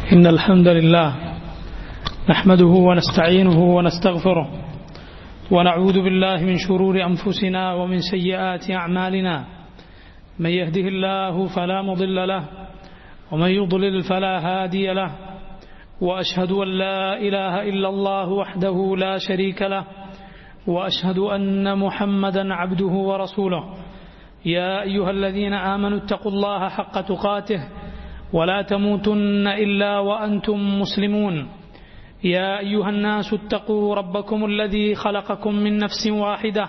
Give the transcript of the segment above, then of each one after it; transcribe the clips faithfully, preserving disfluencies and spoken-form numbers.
إن الحمد لله نحمده ونستعينه ونستغفره ونعوذ بالله من شرور أنفسنا ومن سيئات أعمالنا من يهده الله فلا مضل له ومن يضلل فلا هادي له وأشهد أن لا إله إلا الله وحده لا شريك له وأشهد أن محمدا عبده ورسوله يا أيها الذين آمنوا اتقوا الله حق تقاته ولا تموتن إلا وأنتم مسلمون يا أيها الناس اتقوا ربكم الذي خلقكم من نفس واحدة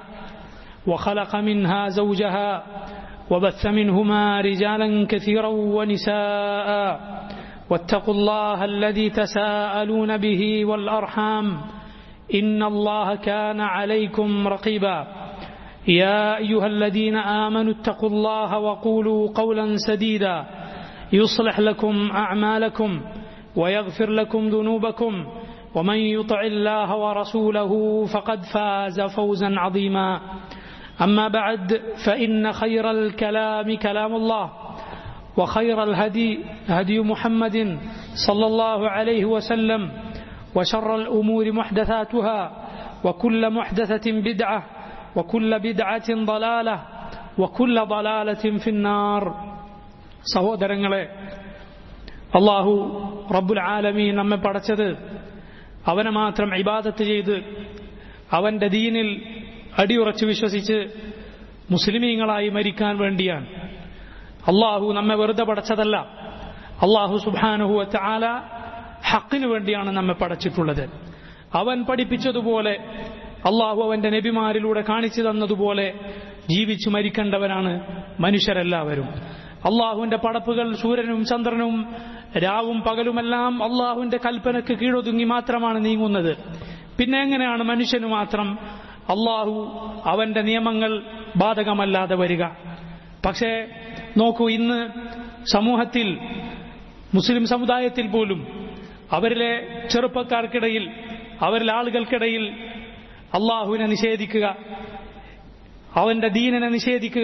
وخلق منها زوجها وبث منهما رجالا كثيرا ونساء واتقوا الله الذي تساءلون به والأرحام إن الله كان عليكم رقيبا يا أيها الذين آمنوا اتقوا الله وقولوا قولا سديدا يصلح لكم أعمالكم ويغفر لكم ذنوبكم ومن يطع الله ورسوله فقد فاز فوزا عظيما أما بعد فإن خير الكلام كلام الله وخير الهدي هدي محمد صلى الله عليه وسلم وشر الأمور محدثاتها وكل محدثة بدعة وكل بدعة ضلالة وكل ضلالة في النار. സഹോദരങ്ങളെ, അല്ലാഹു റബ്ബുൽ ആലമീൻ നമ്മെ പടച്ചത് അവനെ മാത്രം ഇബാദത്ത് ചെയ്ത് അവന്റെ ദീനിൽ അടിയുറച്ച് വിശ്വസിച്ച് മുസ്ലിമീങ്ങളായി മരിക്കാൻ വേണ്ടിയാണ്. അല്ലാഹു നമ്മെ വെറുതെ പടച്ചതല്ല. അല്ലാഹു സുബ്ഹാനഹു വ തആല ഹഖിനു വേണ്ടിയാണ് നമ്മെ പടച്ചിട്ടുള്ളത്. അവൻ പഠിപ്പിച്ചതുപോലെ അല്ലാഹു അവന്റെ നബിമാരിലൂടെ കാണിച്ചു തന്നതുപോലെ ജീവിച്ചു മരിക്കേണ്ടവരാണ് മനുഷ്യരെല്ലാവരും. അള്ളാഹുവിന്റെ പടപ്പുകൾ സൂര്യനും ചന്ദ്രനും രാവും പകലുമെല്ലാം അള്ളാഹുവിന്റെ കൽപ്പനയ്ക്ക് കീഴൊതുങ്ങി മാത്രമാണ് നീങ്ങുന്നത്. പിന്നെ എങ്ങനെയാണ് മനുഷ്യന് മാത്രം അള്ളാഹു അവന്റെ നിയമങ്ങൾ ബാധകമല്ലാതെ വരിക? പക്ഷേ നോക്കൂ, ഇന്ന് സമൂഹത്തിൽ മുസ്ലിം സമുദായത്തിൽ പോലും അവരിലെ ചെറുപ്പക്കാർക്കിടയിൽ അവരിലെ ആളുകൾക്കിടയിൽ അള്ളാഹുവിനെ നിഷേധിക്കുക, അവന്റെ ദീനിനെ നിഷേധിക്കുക,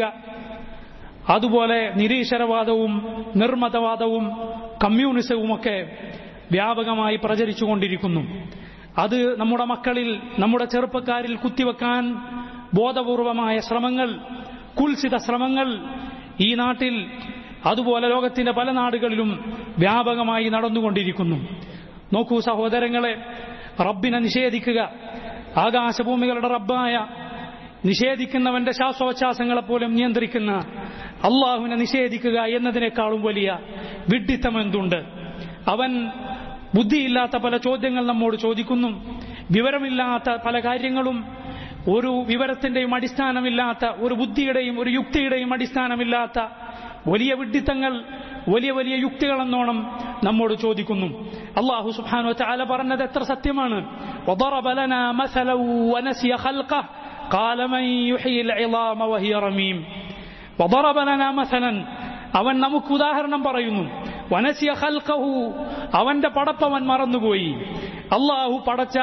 അതുപോലെ നിരീശ്വരവാദവും നിർമ്മതവാദവും കമ്മ്യൂണിസവുമൊക്കെ വ്യാപകമായി പ്രചരിച്ചുകൊണ്ടിരിക്കുന്നു. അത് നമ്മുടെ മക്കളിൽ, നമ്മുടെ ചെറുപ്പക്കാരിൽ കുത്തിവെക്കാൻ ബോധപൂർവമായ ശ്രമങ്ങൾ, കുൽസിത ശ്രമങ്ങൾ ഈ നാട്ടിൽ അതുപോലെ ലോകത്തിന്റെ പല നാടുകളിലും വ്യാപകമായി നടന്നുകൊണ്ടിരിക്കുന്നു. നോക്കൂ സഹോദരങ്ങളെ, റബ്ബിനെ നിഷേധിക്കുക, ആകാശഭൂമികളുടെ റബ്ബായ നിഷേധിക്കുന്നവന്റെ ശ്വാസോച്ഛ്വാസങ്ങളെപ്പോലും നിയന്ത്രിക്കുന്ന അള്ളാഹുവിനെ നിഷേധിക്കുക എന്നതിനേക്കാളും വലിയ വിഡ്ഢിത്തം എന്തുണ്ട്? അവൻ ബുദ്ധിയില്ലാത്ത പല ചോദ്യങ്ങൾ നമ്മോട് ചോദിക്കുന്നു. വിവരമില്ലാത്ത പല കാര്യങ്ങളും, ഒരു വിവരത്തിന്റെയും അടിസ്ഥാനമില്ലാത്ത, ഒരു ബുദ്ധിയുടെയും ഒരു യുക്തിയുടെയും അടിസ്ഥാനമില്ലാത്ത വലിയ വിഡ്ഢിത്തങ്ങൾ, വലിയ വലിയ യുക്തികളെന്നോണം നമ്മോട് ചോദിക്കുന്നു. അല്ലാഹു സുബ്ഹാനഹു വ തആല പറഞ്ഞത് എത്ര സത്യമാണ്. വദറബ ലനാ മസലൻ വനസിയ ഖൽഖഹു ഖാല മൻ യുഹ്യിൽ ഇളാമ വഹിയ റമീം. വദറബ ലനാ മസലൻ, അവൻ നമുക്ക് ഉദാഹരണം പറയുന്നു. വനസിയ ഖൽഖഹു, അവന്റെ പടപ്പവൻ മറന്നുപോയി. അല്ലാഹു പടച്ച,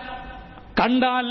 കണ്ടാൽ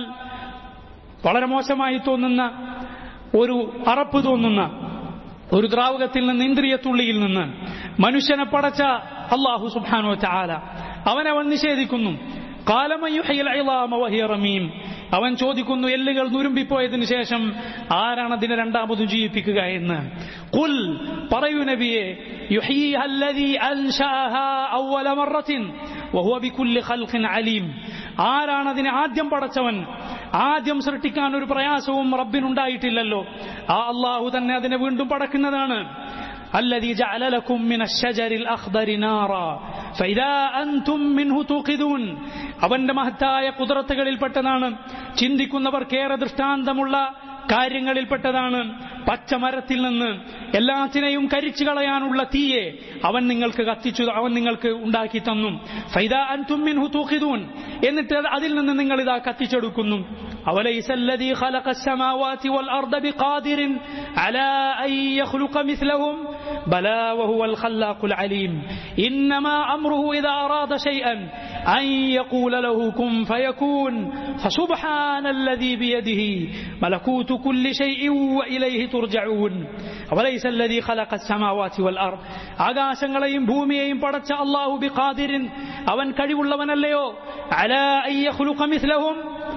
വളരെ മോശമായി തോന്നുന്ന, ഒരു അറപ്പ് തോന്നുന്ന ഒരു ദ്രാവകത്തിൽ നിന്ന്, ഇന്ദ്രിയത്തുള്ളിയിൽ നിന്ന് മനുഷ്യനെ പടച്ച അല്ലാഹു സുബ്ഹാനഹു വ തആല അവനവൻ നിഷേധിക്കുന്നു. ഖാല മൻ യുഹ്യിൽ ഇളാമ വഹിയ റമീം, അവൻ ചോദിക്കുന്നു, എല്ലുകൾ നുരുമ്പിപ്പോയതിനു ശേഷം ആരാണ് അതിനെ രണ്ടാമതും ജീവിപ്പിക്കുക എന്ന്. ഖുൽ, പറയൂ നബിയെ, യുഹ്യിഹാ അല്ലദീ അൻശഅഹാ അവ്വല മറത്തിൻ വഹുവ ബികുല്ലി ഖൽഖിൻ അലീം. ആരാണ് അതിനെ ആദ്യം പടച്ചവൻ? ആദ്യം സൃഷ്ടിക്കാൻ ഒരു പ്രയാസവും റബ്ബിനുണ്ടായിട്ടില്ലല്ലോ. ആ അല്ലാഹു തന്നെ അതിനെ വീണ്ടും പടക്കുന്നതാണ്. الذي جعل لكم من الشجر الأخضر نارا فإذا أنتم منه توقدون. അവന്റെ മഹത്തായ ഖുദ്റത്തുകളിൽപ്പെട്ടതാണ്, ചിന്തിക്കുന്നവർക്കേറെ ദൃഷ്ടാന്തമുള്ള കാര്യങ്ങളിൽപ്പെട്ടതാണ്. പച്ചമരത്തിൽ നിന്ന് എല്ലാത്തിനെയും കരിച്ചു കളയാനുള്ള തീയെ അവൻ നിങ്ങൾക്ക് കത്തിച്ചു, അവൻ നിങ്ങൾക്ക് ഉണ്ടാക്കി തന്നു. ഫൈദാ അൻതും മിൻഹു തൂഖിദൂൻ, എന്നിട്ട് അതിൽ നിന്ന് നിങ്ങൾ ഇതാ കത്തിച്ചെടുക്കുന്നു. അവലൈസല്ലദീ ഖലഖസ്സമാവാതി വൽ അർദ ബിഖാദിറിൻ അലാ അൻ യഖ്ലുഖ മിസ്ലഹും ബലാ വഹുവൽ ഖല്ലാഖുൽ അലീം. ഇന്നമാ അംറുഹു ഇദാ അറാദ ശൈഅൻ أن يقول له كن فيكون فسبحان الذي بيده ملكوت كل شيء وإليه ترجعون وليس الذي خلق السماوات والأرض ആകാശങ്ങളെയും ഭൂമിയെയും പടച്ച അല്ലാഹു ബിഖാദിരിൻ അവൻ കഴിവുള്ളവനല്ലയോ അലാ അൻ യഖ്ലുഖ മിസ്ലഹും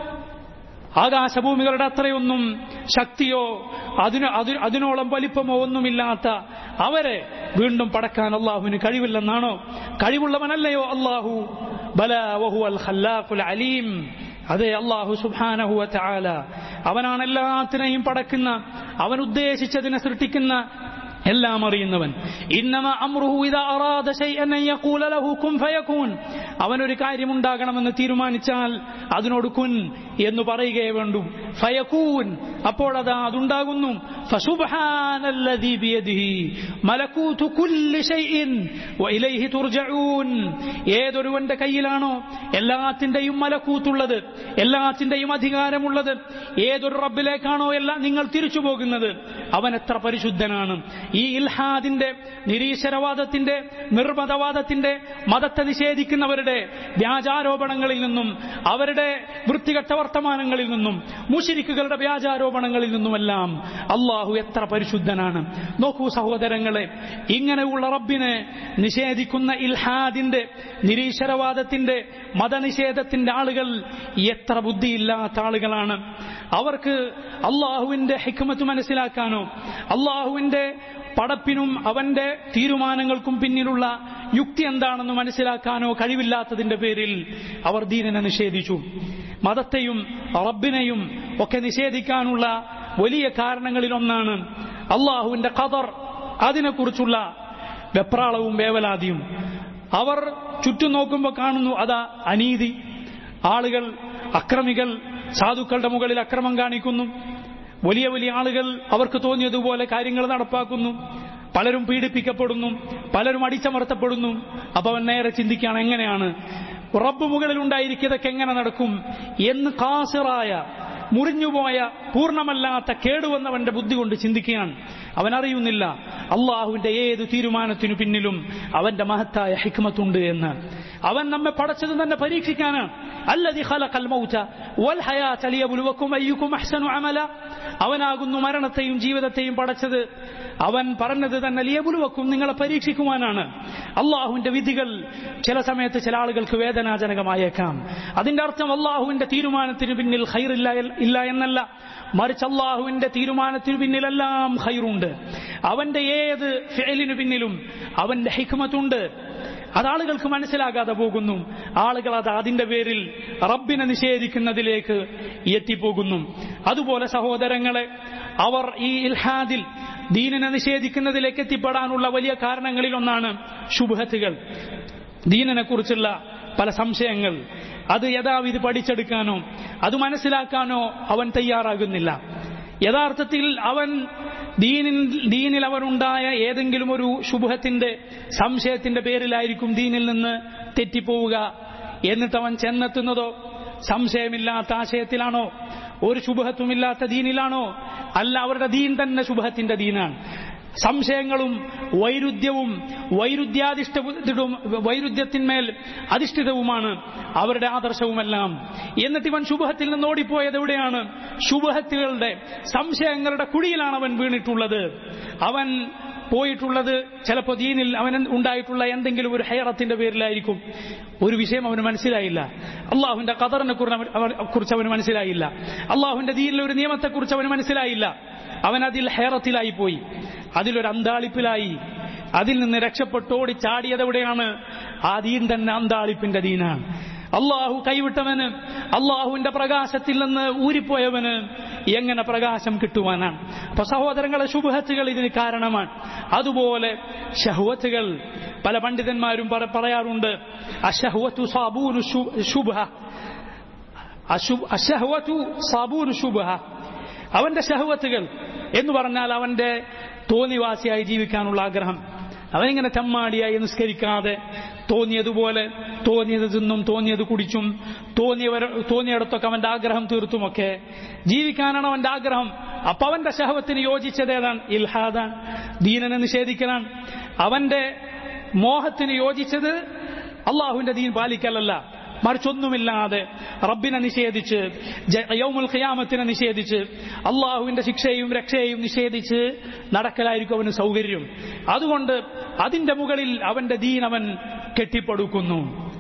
ആകാശഭൂമികളുടെ അത്രയൊന്നും ശക്തിയോ അതിന് അതിനോളം വലിപ്പമോ ഒന്നുമില്ലാത്ത അവരെ വീണ്ടും പടക്കാൻ അല്ലാഹുവിന് കഴിവില്ലെന്നാണോ? കഴിവുള്ളവനല്ലയോ അല്ലാഹു? ബലാ വഹുവൽ ഖല്ലാഖുൽ അലീം. അതെ, അല്ലാഹു സുബ്ഹാനഹു വ തആല അവനാണ് എല്ലാത്തിനെയും പടക്കുന്ന, അവൻ ഉദ്ദേശിച്ചതിനെ സൃഷ്ടിക്കുന്ന, എല്ലാം അറിയുന്നവൻ. ഇന്നമ അംറുഹു ഇദാ അറാദ ശൈഅൻ അൻ യഖൂല ലഹു കുൻ ഫയകൂൻ. അവനൊരു കാര്യം ഉണ്ടാകണമെന്ന് തീരുമാനിച്ചാൽ അതിനോട് കുൻ എന്ന് പറയുകയേ വേണ്ടൂ. ഫയകൂൻ, അപ്പോൾ അത് അതുണ്ടാകുന്നു. ഫസുബ്ഹാനല്ലദീ ബിയദിഹി മലകൂതു കുല്ലി ശൈഇൻ വഇലൈഹി തുർജഊൻ. ഏതൊരുവന്റെ കയ്യിലാണോ എല്ലാത്തിന്റെയും മലകൂത്തുള്ളത്, എല്ലാത്തിന്റെയും അധികാരമുള്ളത്, ഏതൊരു റബ്ബിലേക്കാണോ എല്ലാം നിങ്ങൾ തിരിച്ചു പോകുന്നത്, അവൻ എത്ര പരിശുദ്ധനാണ്. ഈ ഇൽഹാദിന്റെ, നിരീശ്വരവാദത്തിന്റെ, നിർമ്മതവാദത്തിന്റെ, മതത്തെ നിഷേധിക്കുന്നവരുടെ വ്യാജാരോപണങ്ങളിൽ നിന്നും, അവരുടെ വൃത്തികെട്ട വർത്തമാനങ്ങളിൽ നിന്നും, മുശ്രിക്കുകളുടെ വ്യാജാരോപണങ്ങളിൽ നിന്നുമെല്ലാം അല്ലാഹു എത്ര പരിശുദ്ധനാണ്. നോക്കൂ സഹോദരങ്ങളെ, ഇങ്ങനെയുള്ള റബ്ബിനെ നിഷേധിക്കുന്ന ഇൽഹാദിന്റെ, നിരീശ്വരവാദത്തിന്റെ, മതനിഷേധത്തിന്റെ ആളുകൾ എത്ര ബുദ്ധിയില്ലാത്ത ആളുകളാണ്. അവർക്ക് അല്ലാഹുവിന്റെ ഹിക്മത്ത് മനസ്സിലാക്കാനോ അല്ലാഹുവിന്റെ പടപ്പിനും അവന്റെ തീരുമാനങ്ങൾക്കും പിന്നിലുള്ള യുക്തി എന്താണെന്ന് മനസ്സിലാക്കാനോ കഴിവില്ലാത്തതിന്റെ പേരിൽ അവർ ദീനിനെ നിഷേധിച്ചു. മതത്തെയും റബ്ബിനെയും ഒക്കെ നിഷേധിക്കാനുള്ള വലിയ കാരണങ്ങളിലൊന്നാണ് അല്ലാഹുവിന്റെ ഖദർ, അതിനെക്കുറിച്ചുള്ള വെപ്രാളവും വേവലാതിയും. അവർ ചുറ്റും നോക്കുമ്പോൾ കാണുന്നു അതാ അനീതി, ആളുകൾ, അക്രമികൾ സാധുക്കളുടെ മുകളിൽ അക്രമം കാണിക്കുന്നു, വലിയ വലിയ ആളുകൾ അവർക്ക് തോന്നിയതുപോലെ കാര്യങ്ങൾ നടപ്പാക്കുന്നു, പലരും പീഡിപ്പിക്കപ്പെടുന്നു, പലരും അടിച്ചമർത്തപ്പെടുന്നു. അപ്പൊ അവൻ നേരെ ചിന്തിക്കുകയാണ്, എങ്ങനെയാണ് റബ്ബ് മുകളിൽ ഉണ്ടായിരിക്കുന്നതൊക്കെ എങ്ങനെ നടക്കും എന്ന് ഖാസിറായ, മുറിഞ്ഞുപോയ, പൂർണ്ണമല്ലാത്ത കേടുവന്നവന്റെ ബുദ്ധി കൊണ്ട് ചിന്തിക്കുകയാണ്. അവൻ അറിയുന്നില്ല അള്ളാഹുവിന്റെ ഏത് തീരുമാനത്തിനു പിന്നിലും അവന്റെ മഹത്തായ ഹിക്മത്തുണ്ട് എന്ന്. അവൻ നമ്മെ പടച്ചത് തന്നെ പരീക്ഷിക്കാനാണ്. അല്ലദീ ഖലഖൽ മൗത വൽ ഹയാത ലിയബ്ലുവക്കും അയ്യുക്കും അഹ്സനു അമല. അവനാകുന്നു മരണത്തെയും ജീവിതത്തെയും പടച്ചത്. അവൻ പറഞ്ഞത് തന്നെ ലിയബ്ലുവക്കും, നിങ്ങളെ പരീക്ഷിക്കുവാനാണ്. അള്ളാഹുവിന്റെ വിധികൾ ചില സമയത്ത് ചില ആളുകൾക്ക് വേദനാജനകമായേക്കാം. അതിന്റെ അർത്ഥം അള്ളാഹുവിന്റെ തീരുമാനത്തിന് പിന്നിൽ ഖൈറില്ല ഇല്ല എന്നല്ല, മറിച്ച് അള്ളാഹുവിന്റെ തീരുമാനത്തിനു പിന്നിലെല്ലാം ഖൈറുണ്ട്. അവന്റെ ഏത് ഫിഅലിനു പിന്നിലും അവന്റെ ഹിക്മത്തുണ്ട്. അതാളുകൾക്ക് മനസ്സിലാകാതെ പോകുന്നു. ആളുകൾ അത് അതിന്റെ പേരിൽ റബ്ബിനെ നിഷേധിക്കുന്നതിലേക്ക് എത്തിപ്പോകുന്നു. അതുപോലെ സഹോദരങ്ങളെ, അവർ ഈ ഇൽഹാദിൽ, ദീനിനെ നിഷേധിക്കുന്നതിലേക്ക് എത്തിപ്പെടാനുള്ള വലിയ കാരണങ്ങളിലൊന്നാണ് ശുബ്ഹത്തുകൾ, ദീനിനെ കുറിച്ചുള്ള പല സംശയങ്ങൾ. അത് യഥാവിധി പഠിച്ചെടുക്കാനോ അത് മനസ്സിലാക്കാനോ അവൻ തയ്യാറാകുന്നില്ല. യഥാർത്ഥത്തിൽ അവൻ ദീനിൽ ദീനിൽ അവനുണ്ടായ ഏതെങ്കിലും ഒരു ശുബ്ഹത്തിന്റെ, സംശയത്തിന്റെ പേരിലായിരിക്കും ദീനിൽ നിന്ന് തെറ്റിപ്പോവുക. എന്നിട്ട് അവൻ ചെന്നെത്തുന്നതോ സംശയമില്ലാത്ത ആശയത്തിലാണോ, ഒരു ശുബ്ഹത്തുമില്ലാത്ത ദീനിലാണോ? അല്ല, അവരുടെ ദീൻ തന്നെ ശുബ്ഹത്തിന്റെ ദീനാണ്. സംശയങ്ങളും വൈരുദ്ധ്യവും വൈരുദ്ധ്യാധിഷ്ഠിതവും വൈരുദ്ധ്യത്തിന്മേൽ അധിഷ്ഠിതവുമാണ് അവരുടെ ആദർശവുമെല്ലാം. എന്നിട്ട് ഇവൻ ശുബ്ഹത്തിൽ നിന്ന് ഓടിപ്പോയത് എവിടെയാണ്? ശുബ്ഹത്തുകളുടെ, സംശയങ്ങളുടെ കുഴിയിലാണ് അവൻ വീണിട്ടുള്ളത്. അവൻ പോയിട്ടുള്ളത് ചിലപ്പോൾ ദീനിൽ അവൻ ഉണ്ടായിട്ടുള്ള എന്തെങ്കിലും ഒരു ഹൈറത്തിന്റെ പേരിലായിരിക്കും. ഒരു വിഷയം അവന് മനസ്സിലായില്ല, അള്ളാഹുവിന്റെ ഖദറിനെ കുറിച്ച് അവന് മനസ്സിലായില്ല, അള്ളാഹുവിന്റെ ദീനിലെ ഒരു നിയമത്തെക്കുറിച്ച് അവന് മനസ്സിലായില്ല. അവൻ അതിൽ ഹൈറത്തിലായി പോയി, അതിലൊരു അന്താളിപ്പിലായി. അതിൽ നിന്ന് രക്ഷപ്പെട്ടോടി ചാടിയതെവിടെയാണ്? ആ ദീൻ തന്നെ അന്താളിപ്പിന്റെ ദീനാണ്. അള്ളാഹു കൈവിട്ടവന്, അള്ളാഹുവിന്റെ പ്രകാശത്തിൽ നിന്ന് ഊരിപ്പോയവന് എങ്ങനെ പ്രകാശം കിട്ടുവാനാണ്? അപ്പൊ സഹോദരങ്ങളെ, ശുബ്ഹത്തുകൾ ഇതിന് കാരണമാണ്. അതുപോലെ ശഹ്വത്തുകൾ, പല പണ്ഡിതന്മാരും പറയാറുണ്ട്, അശഹ്വതു സാബൂനു ശുബ്ഹ, അശഹ്വതു സാബൂനു ശുബ്ഹ. അവന്റെ ശഹ്വത്തുകൾ എന്ന് പറഞ്ഞാൽ അവന്റെ തോന്നിവാസിയായി ജീവിക്കാനുള്ള ആഗ്രഹം. അവനിങ്ങനെ ചമ്മാടിയായി നിസ്കരിക്കാതെ തോന്നിയതുപോലെ തോന്നിയത് തിന്നും തോന്നിയത് കുടിച്ചും തോന്നിയവർ തോന്നിയിടത്തൊക്കെ അവന്റെ ആഗ്രഹം തീർത്തുമൊക്കെ ജീവിക്കാനാണ് അവന്റെ ആഗ്രഹം. അപ്പൊ അവന്റെ ശഹവത്തിന് യോജിച്ചത് ഏതാണ്? ഇൽഹാദാൻ, ദീനനെ നിഷേധിക്കലാണ്. അവന്റെ മോഹത്തിന് യോജിച്ചത് അള്ളാഹുവിന്റെ ദീൻ പാലിക്കലല്ല, മറിച്ചൊന്നുമില്ലാതെ റബ്ബിനെ നിഷേധിച്ച് യൗമുൽ ഖിയാമത്തിനെ നിഷേധിച്ച് അള്ളാഹുവിന്റെ ശിക്ഷയും രക്ഷയും നിഷേധിച്ച് നടക്കലായിരിക്കും അവന് സൗകര്യം. അതുകൊണ്ട് അതിന്റെ മുകളിൽ അവന്റെ ദീൻ അവൻ കെട്ടിപ്പടുക്കുന്നു.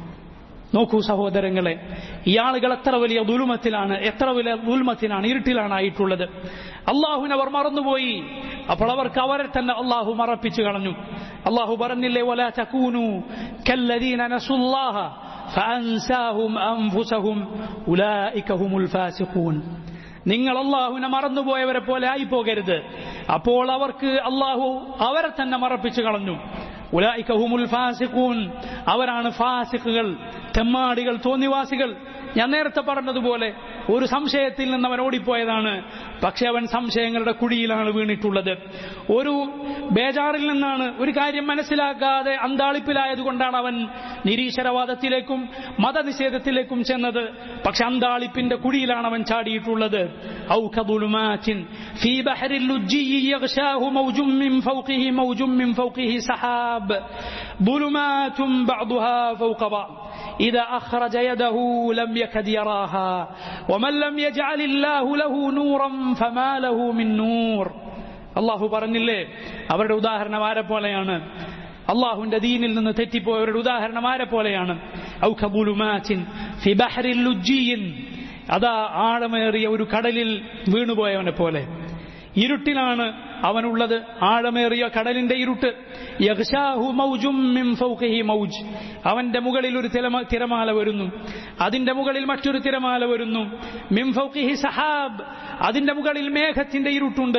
നോക്കൂ സഹോദരങ്ങളെ, ഈ ആളുകൾ എത്ര വലിയ ദുൽമത്തിലാണ്, എത്ര വലിയ ദുൽമത്തിലാണ്, ഇരുട്ടിലാണ് ആയിട്ടുള്ളത്. അള്ളാഹുവിനെ അവർ മറന്നുപോയി. അപ്പോൾ അവർക്ക് അവരെ തന്നെ അള്ളാഹു മറപ്പിച്ചു കളഞ്ഞു. അള്ളാഹു പറഞ്ഞില്ലേ, വലാ തകൂനൂ കല്ലദീന നസുല്ലാഹ ഫഅൻസാഹും അൻഫുസഹും ഉലൈക ഹുമുൽ ഫാസിഖൂൻ. നിങ്ങൾ അള്ളാഹുവിനെ മറന്നുപോയവരെ പോലെ ആയി പോകരുത്. അപ്പോൾ അവർക്ക് അള്ളാഹു അവരെ തന്നെ മറപ്പിച്ചു കളഞ്ഞു. ഉലൈക ഹുമുൽ ഫാസിഖൂൻ, അവരാണ് ഫാസിഖുകൾ, തെമ്മാടികൾ, തോന്നിവാസികൾ. ഞാൻ നേരത്തെ പറഞ്ഞതുപോലെ ഒരു സംശയത്തിൽ നിന്ന് അവൻ ഓടിപ്പോയതാണ്, പക്ഷെ അവൻ സംശയങ്ങളുടെ കുഴിയിലാണ് വീണിട്ടുള്ളത്. ഒരു ബേജാറിൽ നിന്നാണ്, ഒരു കാര്യം മനസ്സിലാക്കാതെ അന്താളിപ്പിലായതുകൊണ്ടാണ് അവൻ നിരീശ്വരവാദത്തിലേക്കും മതനിഷേധത്തിലേക്കും ചെന്നത്. പക്ഷെ അന്താളിപ്പിന്റെ കുഴിയിലാണ് അവൻ ചാടിയിട്ടുള്ളത്. ഔ കദുലുമാതിൻ ഫീ ബഹരിൽ ലുജ്ജി യഗ്ശാഹു മൗജും മിൻ ഫൗഖിഹി മൗജും മിൻ ഫൗഖിഹി സഹാബ് ദുലുമാതും ബഅദുഹാ ഫൗഖ ബഅദ് إذا أخرج يده لم يكد يراها ومن لم يجعل الله له نورا فما له من نور. അള്ളാഹു പറഞ്ഞില്ലേ, അവരുടെ ഉദാഹരണം ആരെ പോലെയാണ്? അള്ളാഹുവിന്റെ ദീനിൽ നിന്ന് തെറ്റിപ്പോയവരുടെ ഉദാഹരണം ആരെ പോലെയാണ്? ഔ കബുലുമാതിൻ ഫി ബഹരിൽ ലുജ്ജിയിൻ, അതാ ആഴമേറിയ ഒരു കടലിൽ വീണുപോയവനെ പോലെ. ഇരുട്ടിലാണ് അവനുള്ളത്, ആഴമേറിയ കടലിന്റെ ഇരുട്ട്. യഗ്ശാഹു മൗജും മിൻ ഫൗഖിഹി മൗജ്, അവന്റെ മുകളിൽ ഒരു തിരമാല വരുന്നു, അതിന്റെ മുകളിൽ മറ്റൊരു തിരമാല വരുന്നു. മിൻ ഫൗഖിഹി സഹാബ്, അതിന്റെ മുകളിൽ മേഘത്തിന്റെ ഇരുട്ടുണ്ട്.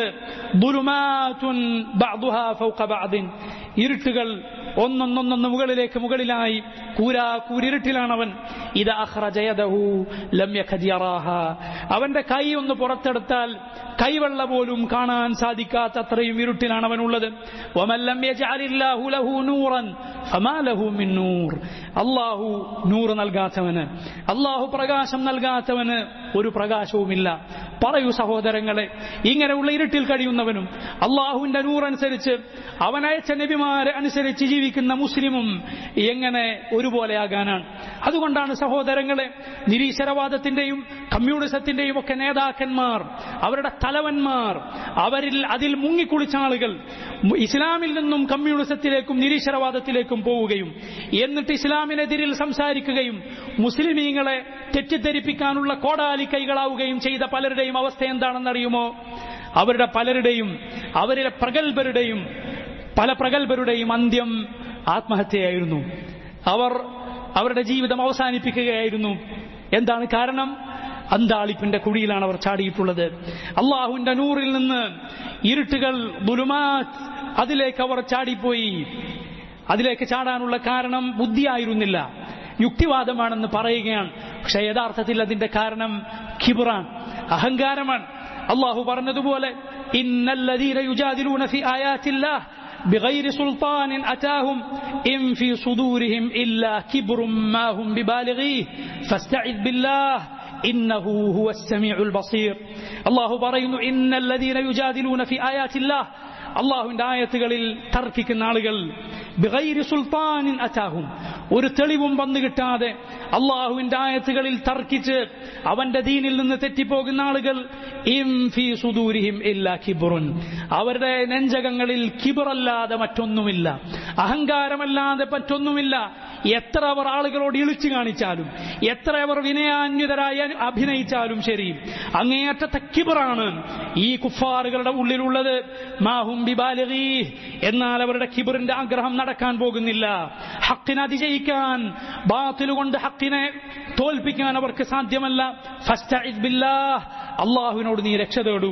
ദുലുമാതുൻ ബഅദുഹാ ഫൗഖ ബഅദിൻ, ഇരുട്ടുകൾ ഒന്നൊന്നൊന്നൊന്ന് മുകളിലേക്ക് മുകളിലായി കൂരാ കൂരിരുട്ടിലാണവൻ. ഇദാ അഖ്റജ യദഹു ലം യഖദ് യറാഹാ, അവന്റെ കൈ ഒന്ന് പുറത്തെടുത്താൽ കൈവെള്ള പോലും കാണാൻ സാധിക്കാത്ത അത്രയും ഇരുട്ടിലാണ് അവനുള്ളത്. വമൻ ലം യജഅലില്ലാഹു ലഹു നൂറൻ ഫമാ ലഹു മിൻ നൂർ, അല്ലാഹു നൂർ നൽകാത്തവന്, അല്ലാഹു പ്രകാശം നൽകാത്തവന് ഒരു പ്രകാശവുമില്ല. പറയൂ സഹോദരങ്ങളെ, ഇങ്ങനെയുള്ള ഇരുട്ടിൽ കഴിയുന്നവനും അല്ലാഹുവിന്റെ നൂർ അനുസരിച്ച് അവനയച്ച നബിമാരെ അനുസരിച്ച് ജീവിക്കുന്ന മുസ്ലിമും എങ്ങനെ ഒരുപോലെയാകാനാണ്? അതുകൊണ്ടാണ് സഹോദരങ്ങളെ, നിരീശ്വരവാദത്തിന്റെയും കമ്മ്യൂണിസത്തിന്റെയും ഒക്കെ നേതാക്കന്മാർ, അവരുടെ തലവന്മാർ, അവരിൽ അതിൽ മുങ്ങിക്കുളിച്ച ആളുകൾ ഇസ്ലാമിൽ നിന്നും കമ്മ്യൂണിസത്തിലേക്കും നിരീശ്വരവാദത്തിലേക്കും പോവുകയും എന്നിട്ട് ഇസ്ലാമിനെതിരിൽ സംസാരിക്കുകയും മുസ്ലിമീങ്ങളെ തെറ്റിദ്ധരിപ്പിക്കാനുള്ള കോടാലി കൈകളാവുകയും ചെയ്ത പലരുടെയും അവസ്ഥ എന്താണെന്നറിയുമോ? അവരുടെ പലരുടെയും, അവരിലെ പ്രഗത്ഭരുടെയും പല പ്രഗത്ഭരുടെയും അന്ത്യം ആത്മഹത്യയായിരുന്നു. അവർ അവരുടെ ജീവിതം അവസാനിപ്പിക്കുകയായിരുന്നു. എന്താണ് കാരണം? അന്താളിപ്പിന്റെ കുഴിയിലാണ് അവർ ചാടിയിട്ടുള്ളത്. അള്ളാഹുവിന്റെ നൂറിൽ നിന്ന് ഇരുട്ടുകൾ, ദുലുമാത്ത്, അതിലേക്ക് അവർ ചാടിപ്പോയി. അതിലേക്ക് ചാടാനുള്ള കാരണം ബുദ്ധിയായിരുന്നില്ല, യുക്തിവാദമാണെന്ന് പറയുകയാണ്. പക്ഷെ യഥാർത്ഥത്തിൽ അതിന്റെ കാരണം കിബ്റാണ്, അഹങ്കാരമാണ്. അള്ളാഹു പറഞ്ഞതുപോലെ, ഇന്നല്ലദീന യുജാദിലൂന ഫീ ആയാത്തില്ലാഹ് ബിഗൈരി സുൽത്താനിൻ അതാഹും ഇൻ ഫീ സുദൂരിഹിം ഇല്ലാ കിബ്റും മാ ഹും ബിബാലിഗീഹി ഫസ്തഇദ് ബില്ലാഹ് ഇന്നഹു ഹുവസ് സമീഉൽ ബസീർ. അല്ലാഹു പറയുന്നു, ഇന്നല്ലദീന യുജാദിലൂന ഫീ ആയാത്തില്ലാഹ്, അള്ളാഹുവിന്റെ ആയത്തുകളിൽ തർക്കിക്കുന്ന ആളുകൾ, ബിഗൈരി സുൽത്താനിൻ അതാഹും, ഒരു തെളിവും വന്നു കിട്ടാതെ അള്ളാഹുവിന്റെ ആയത്തുകളിൽ തർക്കിച്ച് അവന്റെ ദീനിൽ നിന്ന് തെറ്റിപ്പോകുന്ന ആളുകൾ, ഇൻ ഫീ സുദൂരിഹിം ഇല്ലാ കിബ്റുൻ, അവരുടെ നെഞ്ചകങ്ങളിൽ കിബ്റല്ലാതെ മറ്റൊന്നുമില്ല, അഹങ്കാരമല്ലാതെ മറ്റൊന്നുമില്ല. എത്ര അവർ ആളുകളോട് ഇളിച്ചു കാണിച്ചാലും, എത്ര അവർ വിനയാന്വിതരായി അഭിനയിച്ചാലും ശരി, അങ്ങേയറ്റത്തെ കിബ്റാണ് ഈ കുഫാറുകളുടെ ഉള്ളിലുള്ളത്. മാഹും ബിബാലിഗീഹ്, എന്നാൽ അവരുടെ കിബ്റിന്റെ ആഗ്രഹം നടക്കാൻ പോകുന്നില്ല. ഹക്കിനെ അതിജയിക്കാൻ, ബാത്തില് കൊണ്ട് ഹക്കിനെ തോൽപ്പിക്കാൻ അവർക്ക് സാധ്യമല്ല. ഫസ്തഇദ് ബില്ലാഹ്, അള്ളാഹുവിനോട് നീ രക്ഷ തേടൂ.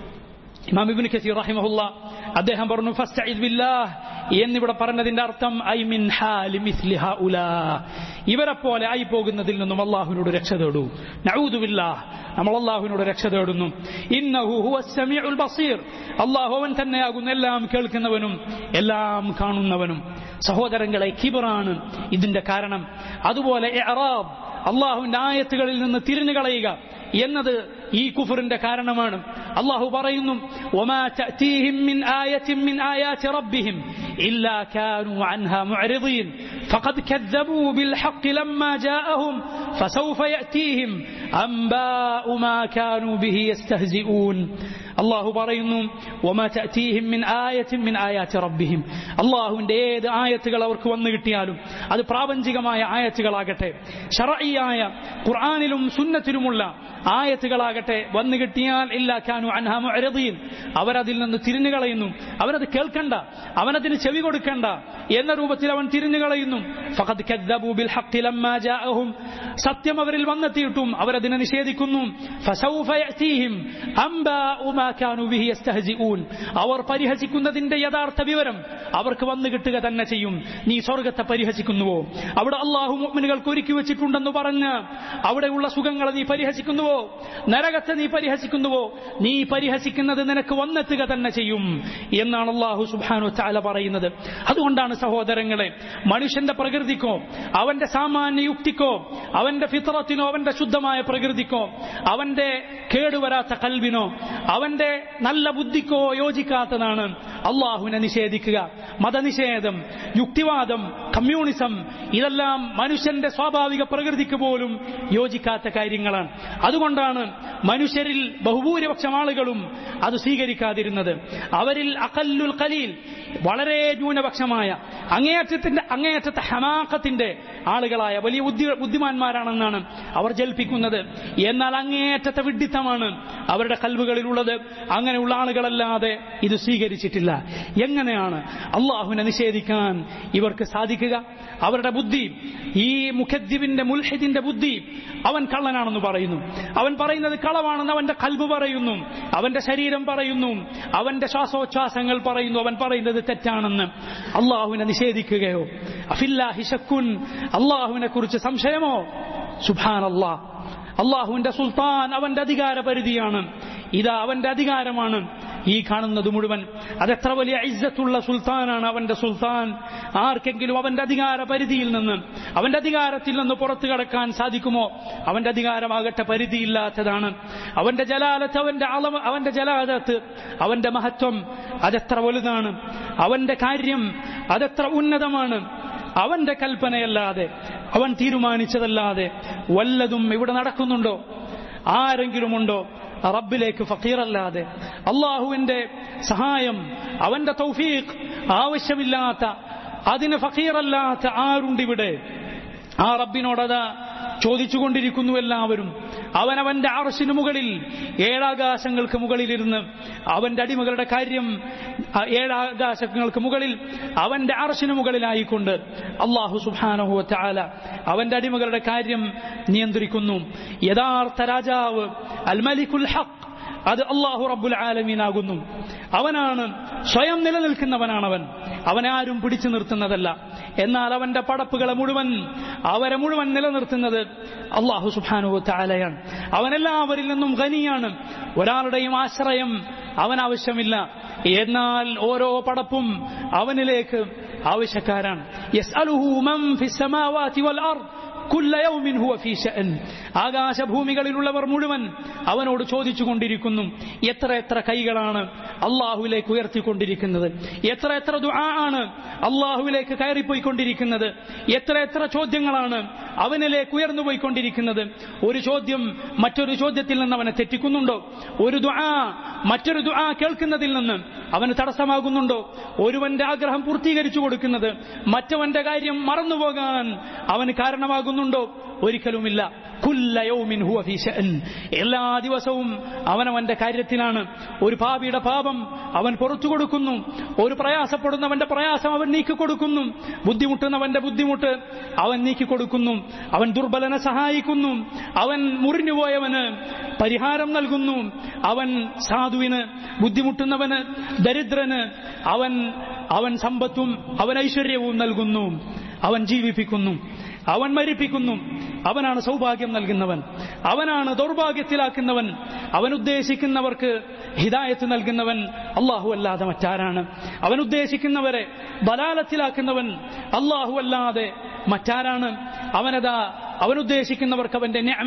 ഇമാം ഇബ്നു കസീർ റഹിമഹുല്ലാ അദ്ദേഹം പറഞ്ഞു, ഫസ്തഇദ് ബില്ലാഹ് എന്നിവിടെ പറഞ്ഞതിന്റെ അർത്ഥം ഐ മിൻ ഹാലി മിസ്ലി ഹൗലാ, ഇവരെ പോലെ ആയി പോകുന്നതിൽ നിന്നും അള്ളാഹുവിനോട് രക്ഷ തേടൂ. നഊദു ബില്ലാഹ്, നമ്മൾ അള്ളാഹുവിനോട് രക്ഷ തേടുന്നു. ഇന്നഹു ഹുവസ് സമീഉൽ ബസീർ, അള്ളാഹു അവൻ തന്നെയാകുന്നു എല്ലാം കേൾക്കുന്നവനും എല്ലാം കാണുന്നവനും. സഹോദരങ്ങളെ, കിബ്റാണ് ഇതിന്റെ കാരണം. അതുപോലെ ഇഅ്റാബ്, അള്ളാഹുവിന്റെ ആയത്തുകളിൽ നിന്ന് തിരിഞ്ഞു കളയുക എന്നത് ഈ കുഫറിന്റെ കാരണമാണ്. അള്ളാഹു പറയുന്നു, വമാ തഅതീഹിം മിൻ ആയത്തിൻ മിൻ ആയാതി റബ്ബിഹിം ഇല്ലാ കാനൂ അൻഹാ മുഅ്രിദീൻ فقد كذبوا بالحق لما جاءهم فسوف يأتيهم أنباء ما كانوا به يستهزئون. അള്ളാഹു പറയുന്നു വമാ തഅതീഹിം മിൻ ആയത്തിൻ മിൻ ആയാതി റബ്ബിഹിം. അള്ളാഹുവിന്റെ ഏത് ആയത്തുകൾ അവർക്ക് വന്നു കിട്ടിയാലും അത് പ്രാപഞ്ചികമായ ആയത്തുകളാകട്ടെ, ശർഈയായ ഖുർആനിലും സുന്നത്തിലുമുള്ള ആയത്തുകളാകട്ടെ വന്നു കിട്ടിയാൽ ഇല്ലാ കാനു അൻഹാ മുഅ്രിദീൻ, അവരതിൽ നിന്ന് തിരിഞ്ഞു കളയുന്നു. അവനത് കേൾക്കണ്ട, അവനതിന് ചെവി കൊടുക്കണ്ട എന്ന രൂപത്തിൽ അവൻ തിരിഞ്ഞു കളയുന്നു. ഫഖദ് കദ്ദബൂ ബിൽ ഹഖ് ലമ്മാ ജാഅഹും, സത്യം അവരിൽ വന്നെത്തിയിട്ടും അവരതിനെ നിഷേധിക്കുന്നു. ഫസൗഫ യഅതീഹിം അംബാഉ മാ കാനൂ ബിഹി യസ്തഹ്സിഊൻ, അവർ പരിഹസിക്കുന്നതിന്റെ യഥാർത്ഥ വിവരം അവർക്ക് വന്നു കിട്ടുക തന്നെ ചെയ്യും. നീ സ്വർഗത്തെ പരിഹസിക്കുന്നുവോ? അവിടെ അല്ലാഹു മുഅ്മിനുകൾക്ക് ഒരുക്കി വെച്ചിട്ടുണ്ടെന്ന് പറഞ്ഞ് അവിടെയുള്ള സുഖങ്ങളെ നീ പരിഹസിക്കുന്നുവോ? നരകത്തെ നീ പരിഹസിക്കുന്നുവോ? നീ പരിഹസിക്കുന്നത് നിനക്ക് വന്നെത്തുക തന്നെ ചെയ്യും എന്നാണ് അല്ലാഹു സുബ്ഹാനഹു വ തആല പറയുന്നത്. അതുകൊണ്ടാണ് സഹോദരങ്ങളെ, മനുഷ്യന്റെ പ്രകൃതിക്കോ അവന്റെ സാമാന്യ യുക്തിക്കോ അവന്റെ ഫിത്രത്തിനോ അവന്റെ ശുദ്ധമായ പ്രകൃതിക്കോ അവന്റെ കേടുവരാത്ത കൽബിനോ അവന്റെ നല്ല ബുദ്ധിക്കോ യോജിക്കാത്തതാണ് അള്ളാഹുവിനെ നിഷേധിക്കുക. മതനിഷേധം, യുക്തിവാദം, കമ്മ്യൂണിസം ഇതെല്ലാം മനുഷ്യന്റെ സ്വാഭാവിക പ്രകൃതിക്ക് പോലും യോജിക്കാത്ത കാര്യങ്ങളാണ്. അതുകൊണ്ടാണ് മനുഷ്യരിൽ ബഹുഭൂരിപക്ഷം ആളുകളും അത് സ്വീകരിക്കാതിരുന്നത്. അവരിൽ അഖല്ലുൽ ഖലീൽ, വളരെ ന്യൂനപക്ഷമായ അങ്ങേയറ്റത്തിന്റെ അങ്ങേയറ്റത്തെ ഹമാഖത്തിന്റെ ആളുകളായ വലിയ ബുദ്ധിമാന്മാരാണെന്നാണ് അവർ ജൽപ്പിക്കുന്നത്. എന്നാൽ അങ്ങേയറ്റത്തെ വിഡ്ഢിത്തമാണ് അവരുടെ കൽബുകളിലുള്ളത്. അങ്ങനെയുള്ള ആളുകളല്ലാതെ ഇത് സ്വീകരിച്ചിട്ടില്ല. എങ്ങനെയാണ് അള്ളാഹുവിനെ നിഷേധിക്കാൻ ഇവർക്ക് സാധിക്കുക? അവരുടെ ബുദ്ധി, ഈ മുഖദ്ദിബിന്റെ മുൽഹിദിന്റെ ബുദ്ധി, അവൻ കള്ളനാണെന്ന് പറയുന്നു, അവൻ പറയുന്നത് കളവാണെന്ന് അവന്റെ കൽബ് പറയുന്നു, അവന്റെ ശരീരം പറയുന്നു, അവന്റെ ശ്വാസോച്ഛ്വാസങ്ങൾ പറയുന്നു, അവൻ പറയുന്നത് തെറ്റാണെന്ന്. അള്ളാഹുവിനെ നിഷേധിക്കുകയോ? അഫില്ലാഹി ശക്കുൻ, അള്ളാഹുവിനെ കുറിച്ച് സംശയമോ? സുബ്ഹാനല്ലാഹ്, അള്ളാഹുവിന്റെ സുൽത്താൻ അവന്റെ അധികാര പരിധിയാണ്. ഇതാ അവന്റെ അധികാരമാണ് ഈ കാണുന്നത് മുഴുവൻ. അതെത്ര വലിയ ഇസ്സത്തുള്ള സുൽത്താനാണ് അവന്റെ സുൽത്താൻ. ആർക്കെങ്കിലും അവന്റെ അധികാര പരിധിയിൽ നിന്ന്, അവന്റെ അധികാരത്തിൽ നിന്ന് പുറത്തു കടക്കാൻ സാധിക്കുമോ? അവന്റെ അധികാരമാകട്ടെ പരിധിയില്ലാത്തതാണ്. അവന്റെ ജലാലത്ത്, അവന്റെ അളവ്, അവന്റെ ജലാലത്ത്, അവന്റെ മഹത്വം അതെത്ര വലുതാണ്. അവന്റെ കാര്യം അതെത്ര ഉന്നതമാണ്. അവന്റെ കൽപ്പനയല്ലാതെ, അവൻ തീരുമാനിച്ചതല്ലാതെ വല്ലതും ഇവിടെ നടക്കുന്നുണ്ടോ? ആരെങ്കിലുമുണ്ടോ റബ്ബിലേക്ക് ഫഖീറല്ലാതെ? അള്ളാഹുവിന്റെ സഹായം, അവന്റെ തൗഫീഖ് ആവശ്യമില്ലാത്ത, അതിന് ഫഖീറല്ലാത്ത ആരുണ്ടിവിടെ? ആ റബ്ബിനോടതാ ചോദിച്ചുകൊണ്ടിരിക്കുന്നു എല്ലാവരും. അവനവന്റെ അർശിന് മുകളിൽ, ഏഴാകാശങ്ങൾക്ക് മുകളിലിരുന്ന് അവന്റെ അടിമകളുടെ കാര്യം, ഏഴാകാശങ്ങൾക്ക് മുകളിൽ അവന്റെ അർശിന് മുകളിലായിക്കൊണ്ട് അല്ലാഹു സുബ്ഹാനഹു വ തആല അവന്റെ അടിമകളുടെ കാര്യം നിയന്ത്രിക്കുന്നു. യഥാർത്ഥ രാജാവ് അൽ മലിക്കുൽ ഹഖ്, അത് അല്ലാഹു റബ്ബുൽ ആലമീൻ ആകുന്നു. അവനാണ്, സ്വയം നിലനിൽക്കുന്നവനാണവൻ. അവനാരും പിടിച്ചു നിർത്തുന്നതല്ല. എന്നാൽ അവന്റെ പടപ്പുകളെ മുഴുവൻ, അവരെ മുഴുവൻ നിലനിർത്തുന്നത് അല്ലാഹു സുബ്ഹാനഹു വ തആലയാണ്. അവനെല്ലാവരിൽ നിന്നും ഗനിയാണ്. ഒരാളുടെയും ആശ്രയം അവൻ ആവശ്യമില്ല. എന്നാൽ ഓരോ പടപ്പും അവനിലേക്ക് ആവശ്യക്കാരാണ്. യസ്അലുഹു മൻ ഫിസ് സമാവാതി വൽ അർദ് കുല്ല യൗമിൻ ഹുവ ഫീ ശഅൻ. ആകാശഭൂമികളിലുള്ളവർ മുഴുവൻ അവനോട് ചോദിച്ചുകൊണ്ടിരിക്കുന്നു. എത്ര എത്ര കൈകളാണ് അള്ളാഹുവിലേക്ക് ഉയർത്തിക്കൊണ്ടിരിക്കുന്നത്, എത്ര എത്ര ദുആ ആണ് അള്ളാഹുവിലേക്ക് കയറിപ്പോയിക്കൊണ്ടിരിക്കുന്നത്, എത്ര എത്ര ചോദ്യങ്ങളാണ് അവനിലേക്ക് ഉയർന്നുപോയിക്കൊണ്ടിരിക്കുന്നത്. ഒരു ചോദ്യം മറ്റൊരു ചോദ്യത്തിൽ നിന്ന് അവനെ തെറ്റിക്കുന്നുണ്ടോ? ഒരു ദുആ മറ്റൊരു ദുആ കേൾക്കുന്നതിൽ നിന്ന് അവന് തടസ്സമാകുന്നുണ്ടോ? ഒരുവന്റെ ആഗ്രഹം പൂർത്തീകരിച്ചു കൊടുക്കുന്നത് മറ്റവന്റെ കാര്യം മറന്നുപോകാൻ അവന് കാരണമാകുന്നുണ്ടോ? ഒരിക്കലുമില്ല. കുല്ല യൗമിൻ ഹുവ ഫീ ശഅൻ. എല്ലാ ദിവസവും അവനവന്റെ കാര്യത്തിലാണ്. ഒരു പാപിയുടെ പാപം അവൻ പുറത്തു കൊടുക്കുന്നു, ഒരു പ്രയാസപ്പെടുന്നവന്റെ പ്രയാസം അവൻ നീക്കിക്കൊടുക്കുന്നു, ബുദ്ധിമുട്ടുന്നവന്റെ ബുദ്ധിമുട്ട് അവൻ നീക്കിക്കൊടുക്കുന്നു, അവൻ ദുർബലനെ സഹായിക്കുന്നു, അവൻ മുറിഞ്ഞുപോയവന് പരിഹാരം നൽകുന്നു, അവൻ സാധുവിന്, ബുദ്ധിമുട്ടുന്നവന്, ദരിദ്രന് അവൻ അവൻ സമ്പത്തും അവൻ ഐശ്വര്യവും നൽകുന്നു, അവൻ ജീവിപ്പിക്കുന്നു, അവൻ മരിപ്പിക്കുന്നു. അവനാണ് സൗഭാഗ്യം നൽകുന്നവൻ, അവനാണ് ദൗർഭാഗ്യത്തിലാക്കുന്നവൻ. അവൻ ഉദ്ദേശിക്കുന്നവർക്ക് ഹിദായത്ത് നൽകുന്നവൻ അല്ലാഹു അല്ലാതെ മറ്റാരാണ്? അവൻ ഉദ്ദേശിക്കുന്നവരെ ദലാലത്തിലാക്കുന്നവൻ അല്ലാഹു അല്ലാതെ മറ്റാരാണ്? അവനതാ അവൻ ഉദ്ദേശിക്കുന്നവർക്ക് അവന്റെ നിഅമ,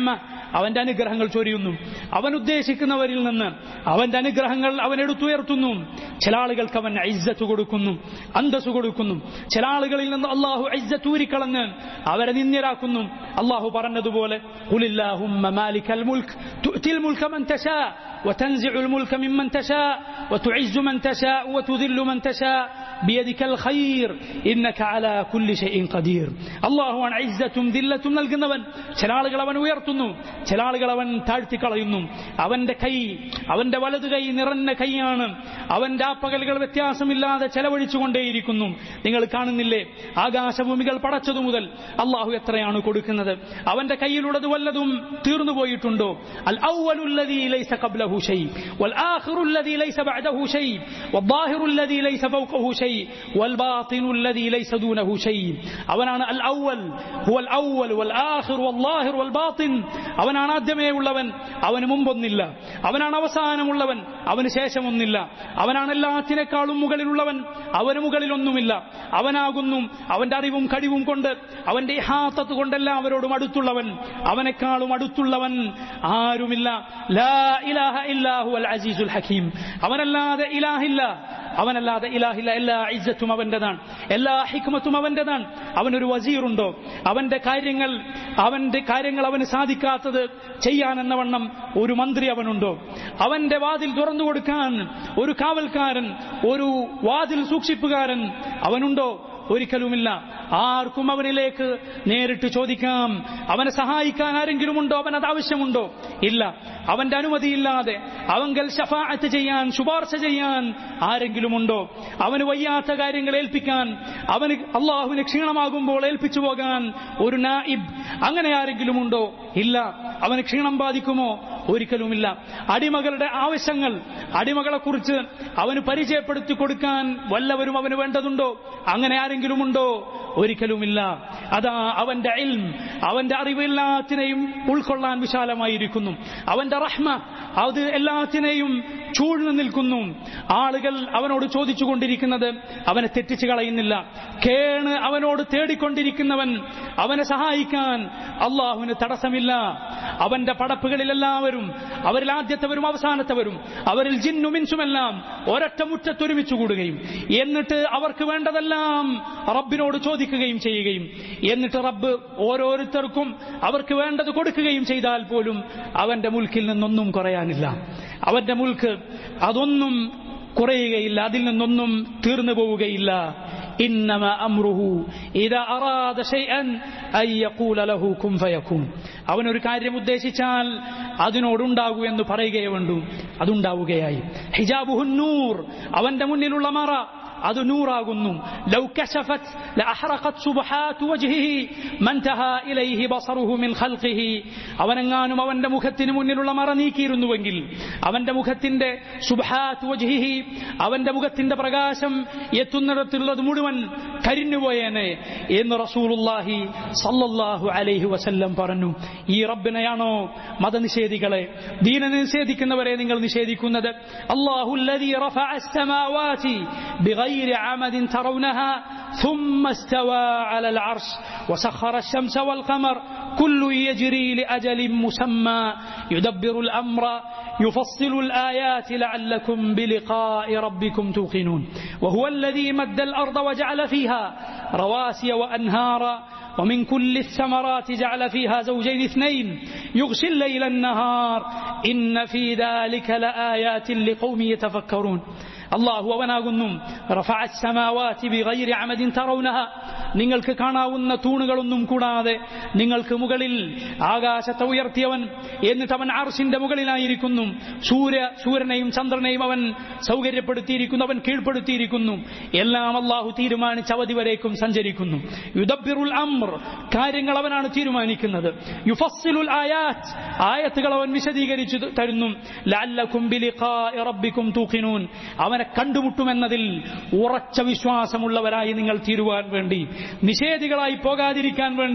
അവന്റെ അനുഗ്രഹങ്ങൾ ചൊരിയുന്നു. അവൻ ഉദ്ദേശിക്കുന്നവരിൽ നിന്ന് അവന്റെ അനുഗ്രഹങ്ങൾ അവൻ എടുത്തുയർത്തുന്നു. ചില ആളുകൾക്ക് അവൻ ഇസ്സത്ത് കൊടുക്കുന്നു, അന്തസ്സ് കൊടുക്കുന്നു. ചില ആളുകളിൽ നിന്ന് അള്ളാഹു ഇസ്സത്ത് ഊരിക്കളഞ്ഞ് അവരെ നിന്ദ്യരാക്കുന്നു. അള്ളാഹു പറഞ്ഞതുപോലെ ഖുലില്ലാഹുമ്മ മാലിക്കൽ മുൽക്ക് തുഅ്തിൽ മുൽക മൻ തശാ وتنزع الملك ممن تشاء وتعز من تشاء وتذل من تشاء بيدك الخير إنك على كل شيء قدير. അല്ലാഹു അൻ ഇസ്സത്തും ദില്ലത്തും നൽകുന്നവൻ. ചില ആളുകൾ അവൻ ഉയർത്തുന്നു, ചില ആളുകൾ അവൻ താഴ്ത്തിക്കളയുന്നു. അവന്റെ കൈ, അവന്റെ വലതു കൈ നിറഞ്ഞ കൈയാണ്. അവൻ രാപ്പകലുകൾ വ്യത്യാസമില്ലാതെ ചെലവഴിച്ചുകൊണ്ടേയിരിക്കുന്നു. നിങ്ങൾ കാണുന്നില്ലേ, ആകാശഭൂമികൾ പടച്ചതു മുതൽ അള്ളാഹു എത്രയാണ് കൊടുക്കുന്നത്. അവന്റെ കയ്യിലുള്ളത് വല്ലതും തീർന്നുപോയിട്ടുണ്ടോ? അൽ അവ്വലുല്ലദീ ലൈസ ഖബ്ലഹു شيء والآخر الذي ليس بعده شيء والظاهر الذي ليس فوقه شيء والباطن الذي ليس دونه شيء. അവനാണ് അൽ അവ്വൽ ഹുവൽ അവ്വൽ വൽ ആഖിർ വൽ ളാഹിർ വൽ ബാത്തിൻ. അവനാണ് ആദ്യമേ ഉള്ളവൻ, അവന് മുമ്പൊന്നില്ല. അവനാണ് അവസാനമുള്ളവൻ, അവന് ശേഷമൊന്നില്ല. അവനാണ് എല്ലാത്തിനേക്കാളും മുകളിലുള്ളവൻ, അവന് മുകളിലൊന്നുമില്ല. അവനാകുന്നു അവന്റെ അറിവും കഴിവും കൊണ്ട്, അവന്റെ ഇഹാത്തത്ത് കൊണ്ടെല്ലാവരോടും അടുത്തുള്ളവൻ. അവനേക്കാളും അടുത്തുള്ളവൻ ആരുമില്ല. ലാ ഇലാഹ ഇല്ലാ ഹുവൽ അസീസുൽ ഹകീം. അവനല്ലാതെ ഇലാഹില്ല, അവനല്ലാതെ ഇലാഹില്ല. എല്ലാ ഇസ്സത്തും അവന്റേതാണ്, എല്ലാ ഹിക്മത്തും അവന്റേതാണ്. അവനൊരു വസീറുണ്ടോ? അവന്റെ കാര്യങ്ങൾ അവന്റെ കാര്യങ്ങൾ അവന് സാധിക്കാത്തത് ചെയ്യാനെന്നവണ്ണം ഒരു മന്ത്രി അവനുണ്ടോ? അവന്റെ വാതിൽ തുറന്നു കൊടുക്കാൻ ഒരു കാവൽക്കാരൻ, ഒരു വാതിൽ സൂക്ഷിപ്പുകാരൻ അവനുണ്ടോ? ഒരിക്കലുമില്ല. ആർക്കും അവനിലേക്ക് നേരിട്ട് ചോദിക്കാം. അവനെ സഹായിക്കാൻ ആരെങ്കിലും ഉണ്ടോ? അവനത് ആവശ്യമുണ്ടോ? ഇല്ല. അവന്റെ അനുമതിയില്ലാതെ അവങ്കൽ ശഫാഅത്ത് ചെയ്യാൻ, ശുപാർശ ചെയ്യാൻ ആരെങ്കിലും ഉണ്ടോ? അവന് വയ്യാത്ത കാര്യങ്ങൾ ഏൽപ്പിക്കാൻ, അവന് അള്ളാഹുവിന് ക്ഷീണമാകുമ്പോൾ ഏൽപ്പിച്ചു പോകാൻ ഒരു നായിബ്, അങ്ങനെ ആരെങ്കിലും ഉണ്ടോ? ഇല്ല. അവന് ക്ഷീണം ബാധിക്കുമോ? ഒരിക്കലുമില്ല. അടിമകളുടെ ആവശ്യങ്ങൾ, അടിമകളെ കുറിച്ച് അവന് പരിചയപ്പെടുത്തി കൊടുക്കാൻ വല്ലവരും അവന് വേണ്ടതുണ്ടോ? അങ്ങനെ ആരെങ്കിലും ഉണ്ടോ? ഒരിക്കലുമില്ല. അതാ അവന്റെ ഇൽം, അവന്റെ അറിവ് എല്ലാത്തിനെയും ഉൾക്കൊള്ളാൻ വിശാലമായിരിക്കുന്നു. അവന്റെ റഹ്മ അത് എല്ലാത്തിനെയും ചൂഴ്ന്നു നിൽക്കുന്നു. ആളുകൾ അവനോട് ചോദിച്ചുകൊണ്ടിരിക്കുന്നത് അവനെ തെറ്റിച്ചു കളയുന്നില്ല. കേണ് അവനോട് തേടിക്കൊണ്ടിരിക്കുന്നവൻ, അവനെ സഹായിക്കാൻ അള്ളാഹുവിന് തടസ്സമില്ല. അവന്റെ പടപ്പുകളിലെല്ലാവരും, അവരിൽ ആദ്യത്തെവരും അവസാനത്തെവരും, അവരിൽ ജിന്നും ഇൻസുമെല്ലാം ഒരൊറ്റ മുറ്റത്തൊരുമിച്ചു കൂടുകയും എന്നിട്ട് അവർക്ക് വേണ്ടതെല്ലാം റബ്ബിനോട് ചോദിക്കുകയും ചെയ്യുകയും എന്നിട്ട് റബ്ബ് ഓരോരുത്തർക്കും അവർക്ക് വേണ്ടത് കൊടുക്കുകയും ചെയ്താൽ പോലും അവന്റെ മുൽക്കിൽ നിന്നൊന്നും കുറയാനില്ല. അവന്റെ മുൽക്ക് അതൊന്നും കുറയുകയില്ല, അതിൽ നിന്നൊന്നും തീർന്നു പോവുകയില്ല. ഇന്നമാ അംറുഹു ഇദാ അറാദ ശൈഅൻ അൻ യഖൂല ലഹു കുൻ ഫയകൂൻ. അവനൊരു കാര്യം ഉദ്ദേശിച്ചാൽ അതിനോടുണ്ടാകൂ എന്ന് പറയുകയേ വേണ്ടൂ, അതുണ്ടാവുകയായി. ഹിജാബുഹുൻ നൂർ, അവന്റെ മുന്നിലുള്ള മറ അത് നൂറാകുന്നു. ലൗ കശഫത് ലഅഹറഖത് സുബ്ഹാതു വജ്ഹിഹി മൻതഹാ ഇലൈഹി ബസറുഹു മിൻ ഖൽഖിഹി. അവനെങ്ങാനും അവന്റെ മുഖത്തിന് മുന്നിലുള്ള മറ നീക്കിയിരുന്നുവെങ്കിൽ, അവന്റെ മുഖത്തിന്റെ സുബ്ഹാതു വജ്ഹിഹി, അവന്റെ മുഖത്തിന്റെ പ്രകാശം എത്തുന്നിടത്തുള്ളത് മുഴുവൻ കരിഞ്ഞുപോയേനെ എന്ന് റസൂലുള്ളാഹി സല്ലല്ലാഹു അലൈഹി വസല്ലം പറഞ്ഞു. ഈ റബ്ബിനെയാണോ മതനിഷേധികളെ, ദീനനെ നിഷേധിക്കുന്നവരെ നിങ്ങൾ നിഷേധിക്കുന്നത്? അല്ലാഹുല്ലദീ റഫഅ അസ്സമാവാതി ബിഗൈരി عمد ترونها ثم استوى على العرش وسخر الشمس والقمر كل يجري لأجل مسمى يدبر الأمر يفصل الآيات لعلكم بلقاء ربكم توقنون وهو الذي مد الأرض وجعل فيها رواسي وأنهارا ومن كل الثمرات جعل فيها زوجين اثنين يغشي الليل النهار إن في ذلك لآيات لقوم يتفكرون. അള്ളാഹു അവനാകുന്നു റഫഅ അസ്സമാവാതി ബിഗൈരി അമദിൻ തറൗനഹ, നിങ്ങൾക്ക് കാണാവുന്ന തൂണുകളൊന്നും കൂടാതെ നിങ്ങൾക്ക് മുകളിൽ ആകാശത്തെ ഉയർത്തിയവൻ. എന്നിട്ട് അവൻ അർശിന്റെ മുകളിലായിരിക്കുന്നു. സൂര്യ സൂര്യനെയും ചന്ദ്രനെയും അവൻ സൗകര്യപ്പെടുത്തിയിരിക്കുന്നു, അവൻ കീഴ്പ്പെടുത്തിയിരിക്കുന്നു. എല്ലാം അള്ളാഹു തീരുമാനിച്ച അവധി വരേക്കും സഞ്ചരിക്കുന്നു. യുദബ്ബിറുൽ അംർ, കാര്യങ്ങൾ അവനാണ് തീരുമാനിക്കുന്നത്. യുഫസ്സിലുൽ ആയാത്ത്, ആയത്തുകൾ അവൻ വിശദീകരിച്ചു തരുന്നു. ലഅല്ലകും ബിലിഖാഇ റബ്ബികും തൂഖിനൂൻ, അവനെ കണ്ടുമുട്ടുമെന്നതിൽ ഉറച്ച വിശ്വാസമുള്ളവരായി നിങ്ങൾ തീരുവാൻ വേണ്ടി, നിഷേധികളായി പോകാതിരിക്കാൻ വേണ്ടി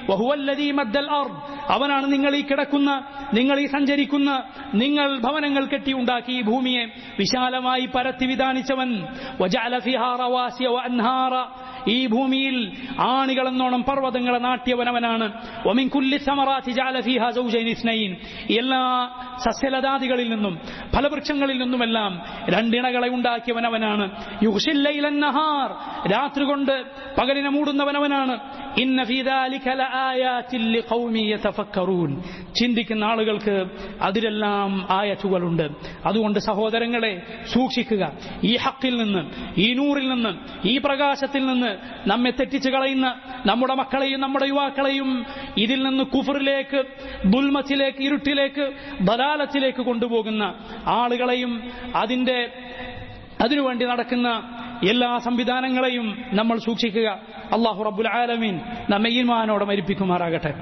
വഹുവല്ലദീ മദ്ദൽ അർദ്, അവനാണ് നിങ്ങൾ ഈ കിടക്കുന്ന, നിങ്ങൾ ഈ സഞ്ചരിക്കുന്ന, നിങ്ങൾ ഭവനങ്ങൾ കെട്ടിയുണ്ടാക്കി ഈ ഭൂമിയെ വിശാലമായി പരത്തി വിധാനിച്ചവൻ. വജഅല ഫിഹാ റവാസിയ വഅൻഹാറ, ഈ ഭൂമിയിൽ ആണികളെന്നോണം പർവ്വതങ്ങളെ നാട്ടിയവനവനാണ്. വമിൻ കുല്ലി സമറാത്തി ജഅല ഫീഹാ സൗജൈൻ ഇസ്നൈൻ, എല്ലാ സസ്യലതാദികളിൽ നിന്നും ഫലവൃക്ഷങ്ങളിൽ നിന്നുമെല്ലാം രണ്ടിണകളെ ഉണ്ടാക്കിയവനവനാണ്. യുഗ്ശിൽ ലൈലൻ നഹാർ, രാത്രി കൊണ്ട് പകലിനെ മൂടുന്നവനവനാണ്. ഇന്ന ഫീ ദാലിക ലആയാതിൻ ലിഖൗമി യതഫക്കറൂൻ, ചിന്തിക്കുന്ന ആളുകൾക്ക് അതിലെല്ലാം ആയത്തുകളുണ്ട്. അതുകൊണ്ട് സഹോദരങ്ങളെ സൂക്ഷിക്കുക. ഈ ഹക്കിൽ നിന്ന്, ഈ നൂറിൽ നിന്ന്, ഈ പ്രകാശത്തിൽ നിന്ന് നമ്മെ തെറ്റിച്ചു കളയുന്ന നമ്മുടെ മക്കളെയും നമ്മുടെ യുവാക്കളെയും ഇതിൽ നിന്ന് കുഫറിലേക്ക്, ദുൽമത്തിലേക്ക്, ഇരുട്ടിലേക്ക്, ദലാലത്തിലേക്ക് കൊണ്ടുപോകുന്ന ആളുകളെയും അതിന്റെ അതിനുവേണ്ടി നടക്കുന്ന എല്ലാ സംവിധാനങ്ങളെയും നമ്മൾ സൂക്ഷിക്കുക. അല്ലാഹു റബ്ബുൽ ആലമീൻ നമ്മെ ഈമാനോടെ മരിപ്പിക്കുമാറാകട്ടെ.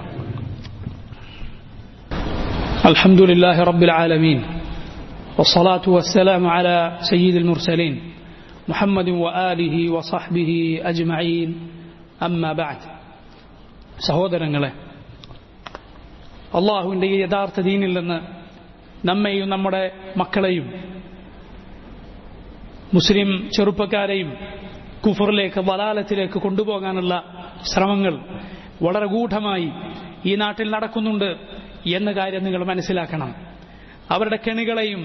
അൽഹംദുലില്ലാഹി റബ്ബിൽ ആലമീൻ വസ്സലാത്തു വസ്സലാമു അലാ സയ്യിദിൽ മുർസലീൻ മുഹമ്മദ് വആലിഹി വസഹ്ബിഹി അജ്മഈൻ. അമ്മാ ബഅദ്. സഹോദരങ്ങളെ, അല്ലാഹുവിന്റെ ഈ യഥാർത്ഥ ദീനിൽ നിന്ന് നമ്മെയും നമ്മുടെ മക്കളെയും മുസ്ലിം ചെറുപ്പക്കാരെയും കുഫറിലേക്ക്, ദലാലത്തിലേക്ക് കൊണ്ടുപോകാനുള്ള ശ്രമങ്ങൾ വളരെ ഗൂഢമായി ഈ നാട്ടിൽ നടക്കുന്നുണ്ട് എന്ന കാര്യം നിങ്ങൾ മനസ്സിലാക്കണം. അവരുടെ കെണികളെയും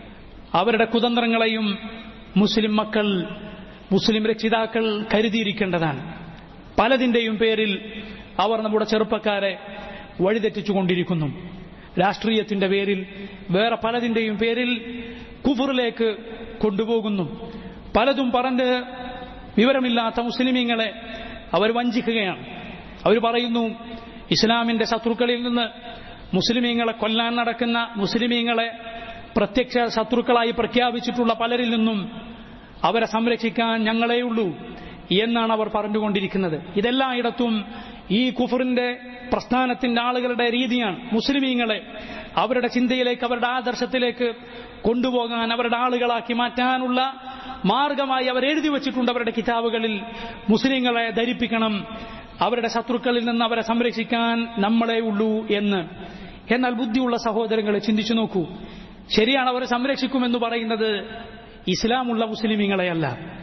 അവരുടെ കുതന്ത്രങ്ങളെയും മുസ്ലിം മക്കൾ, മുസ്ലിം രക്ഷിതാക്കൾ കരുതിയിരിക്കേണ്ടതാണ്. പലതിന്റെയും പേരിൽ അവർ നമ്മുടെ ചെറുപ്പക്കാരെ വഴിതെറ്റിച്ചുകൊണ്ടിരിക്കുന്നു. രാഷ്ട്രീയത്തിന്റെ പേരിൽ, വേറെ പലതിന്റെയും പേരിൽ കുഫറിലേക്ക് കൊണ്ടുപോകുന്നു. പലതും പറഞ്ഞ് വിവരമില്ലാത്ത മുസ്ലിമീങ്ങളെ അവർ വഞ്ചിക്കുകയാണ്. അവർ പറയുന്നു, ഇസ്ലാമിന്റെ ശത്രുക്കളിൽ നിന്ന് മുസ്ലിമീങ്ങളെ കൊല്ലാൻ നടക്കുന്ന, മുസ്ലിമീങ്ങളെ പ്രത്യക്ഷ ശത്രുക്കളായി പ്രഖ്യാപിച്ചിട്ടുള്ള പലരിൽ നിന്നും അവരെ സംരക്ഷിക്കാൻ ഞങ്ങളെയുള്ളൂ എന്നാണ് അവർ പറഞ്ഞുകൊണ്ടിരിക്കുന്നത്. ഇതെല്ലായിടത്തും ഈ കുഫറിന്റെ പ്രസ്ഥാനത്തിന്റെ ആളുകളുടെ രീതിയാണ്. മുസ്ലിമീങ്ങളെ അവരുടെ ചിന്തയിലേക്ക്, അവരുടെ ആദർശത്തിലേക്ക് കൊണ്ടുപോകാൻ, അവരുടെ ആളുകളാക്കി മാറ്റാനുള്ള മാർഗമായി അവർ എഴുതി വച്ചിട്ടുണ്ട് അവരുടെ കിതാബുകളിൽ. മുസ്ലിങ്ങളെ ധരിപ്പിക്കണം, അവരുടെ ശത്രുക്കളിൽ നിന്ന് അവരെ സംരക്ഷിക്കാൻ നമ്മളെ ഉള്ളൂ എന്ന്. എന്നാൽ ബുദ്ധിയുള്ള സഹോദരങ്ങളെ ചിന്തിച്ചു നോക്കൂ. ശരിയാണ്, അവരെ സംരക്ഷിക്കുമെന്ന് പറയുന്നത് ഇസ്ലാമുള്ള മുസ്ലിമീങ്ങളെയല്ല.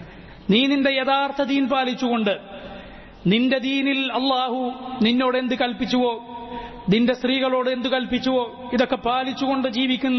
നീ നിന്റെ യഥാർത്ഥ ദീൻ പാലിച്ചുകൊണ്ട്, നിന്റെ ദീനിൽ അള്ളാഹു നിന്നോട് എന്ത് കൽപ്പിച്ചുവോ, നിന്റെ സ്ത്രീകളോട് എന്ത് കൽപ്പിച്ചുവോ, ഇതൊക്കെ പാലിച്ചുകൊണ്ട് ജീവിക്കുന്ന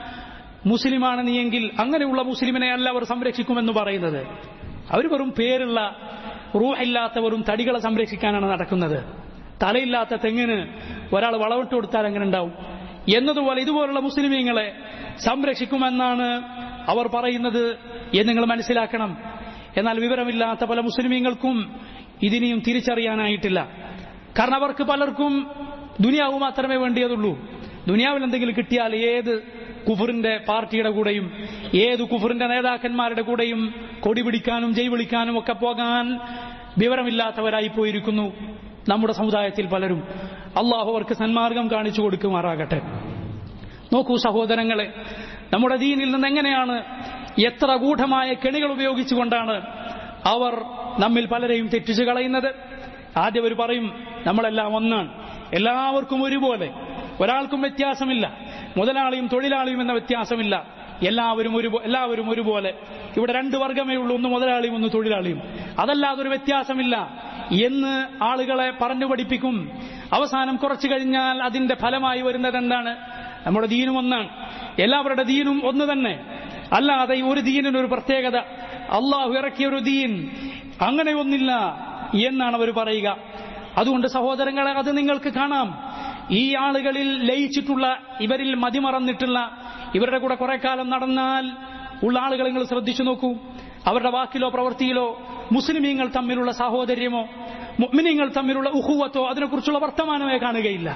മുസ്ലിമാണ് നീയെങ്കിൽ അങ്ങനെയുള്ള മുസ്ലിമിനെ അല്ല അവർ സംരക്ഷിക്കുമെന്ന് പറയുന്നത്. അവർ വെറും പേരുള്ള, റൂഹില്ലാത്ത വെറും തടികളെ സംരക്ഷിക്കാനാണ് നടക്കുന്നത്. തലയില്ലാത്ത തെങ്ങിന് ഒരാൾ വളവിട്ട് കൊടുത്താൽ എങ്ങനെ ഉണ്ടാവും എന്നതുപോലെ ഇതുപോലുള്ള മുസ്ലിമീങ്ങളെ സംരക്ഷിക്കുമെന്നാണ് അവർ പറയുന്നത് എന്ന് നിങ്ങൾ മനസ്സിലാക്കണം. എന്നാൽ വിവരമില്ലാത്ത പല മുസ്ലിമീങ്ങൾക്കും ഇതിനെയും തിരിച്ചറിയാനായിട്ടില്ല. കാരണം അവർക്ക് പലർക്കും ദുനിയാവ് മാത്രമേ വേണ്ടിയതുള്ളൂ. ദുനിയാവിൽ എന്തെങ്കിലും കിട്ടിയാൽ ഏത് കുഫറിന്റെ പാർട്ടിയുടെ കൂടെയും ഏത് കുഫറിന്റെ നേതാക്കന്മാരുടെ കൂടെയും കൊടി പിടിക്കാനും ജയ് വിളിക്കാനും ഒക്കെ പോകാൻ വിവരമില്ലാത്തവരായി പോയിരിക്കുന്നു നമ്മുടെ സമുദായത്തിൽ പലരും. അള്ളാഹു അവർക്ക് സന്മാർഗം കാണിച്ചു കൊടുക്കുമാറാകട്ടെ. നോക്കൂ സഹോദരങ്ങളെ, നമ്മുടെ ദീനിൽ നിന്ന് എങ്ങനെയാണ്, എത്ര ഗൂഢമായ കെണികൾ ഉപയോഗിച്ചുകൊണ്ടാണ് അവർ നമ്മിൽ പലരെയും തെറ്റിച്ചു കളയുന്നത്. ആദ്യം അവർ പറയും നമ്മളെല്ലാം ഒന്നാണ്, എല്ലാവർക്കും ഒരുപോലെ, ഒരാൾക്കും വ്യത്യാസമില്ല, മുതലാളിയും തൊഴിലാളിയും എന്ന വ്യത്യാസമില്ല, എല്ലാവരും ഒരു എല്ലാവരും ഒരുപോലെ, ഇവിടെ രണ്ട് വർഗമേ ഉള്ളൂ, ഒന്ന് മുതലാളിയും ഒന്ന് തൊഴിലാളിയും, അതല്ലാതൊരു വ്യത്യാസമില്ല എന്ന് ആളുകളെ പറഞ്ഞു പഠിപ്പിക്കും. അവസാനം കുറച്ചു കഴിഞ്ഞാൽ അതിന്റെ ഫലമായി വരുന്നത് എന്താണ്? നമ്മുടെ ദീനും ഒന്നാണ്, എല്ലാവരുടെ ദീനും ഒന്ന് തന്നെ, അല്ലാതെ ഒരു ദീനിനൊരു പ്രത്യേകത, അള്ളാഹു ഇറക്കിയ ഒരു ദീൻ അങ്ങനെ ഒന്നില്ല എന്നാണ് അവർ പറയുക. അതുകൊണ്ട് സഹോദരങ്ങളെ, അത് നിങ്ങൾക്ക് കാണാം. ഈ ആളുകളിൽ ലയിച്ചിട്ടുള്ള, ഇവരിൽ മതിമറന്നിട്ടുള്ള, ഇവരുടെ കൂടെ കുറെ കാലം നടന്നാൽ ഉള്ള ആളുകളെ നിങ്ങൾ ശ്രദ്ധിച്ചു നോക്കൂ. അവരുടെ വാക്കിലോ പ്രവൃത്തിയിലോ മുസ്ലിമീങ്ങൾ തമ്മിലുള്ള സാഹോദര്യമോ മുഅ്മിനീങ്ങൾ തമ്മിലുള്ള ഉഖുവത്തോ അതിനെക്കുറിച്ചുള്ള വർത്തമാനമേ കാണുകയില്ല.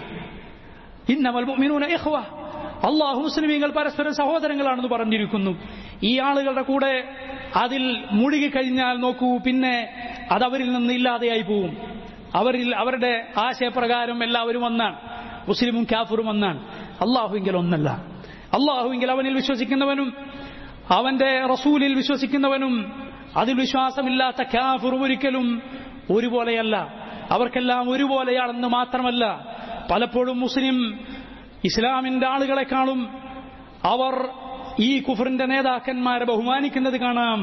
ഇന്നമൽ മുഅ്മിനൂന ഇഖ്വ, അള്ളാഹു മുസ്ലിമീങ്ങൾ പരസ്പരം സഹോദരങ്ങളാണെന്ന് പറഞ്ഞിരിക്കുന്നു. ഈ ആളുകളുടെ കൂടെ അതിൽ മുഴുകിക്കഴിഞ്ഞാൽ നോക്കൂ, പിന്നെ അതവരിൽ നിന്ന് ഇല്ലാതെയായി പോവും. അവരിൽ അവരുടെ ആശയപ്രകാരം എല്ലാവരും ഒന്നാണ്, മുസ്ലിമും കാഫിറും ഒന്നാണ്. അള്ളാഹുവിങ്കിൽ ഒന്നല്ല. അള്ളാഹുവിങ്കിൽ അവനിൽ വിശ്വസിക്കുന്നവനും അവന്റെ റസൂലിൽ വിശ്വസിക്കുന്നവനും അതിൽ വിശ്വാസമില്ലാത്ത കാഫിറും ഒരിക്കലും ഒരുപോലെയല്ല. അവർക്കെല്ലാം ഒരുപോലെയാണെന്ന് മാത്രമല്ല, പലപ്പോഴും മുസ്ലിം ഇസ്ലാമിന്റെ ആളുകളെക്കാളും അവർ ഈ കുഫറിന്റെ നേതാക്കന്മാരെ ബഹുമാനിക്കുന്നത് കാണാം.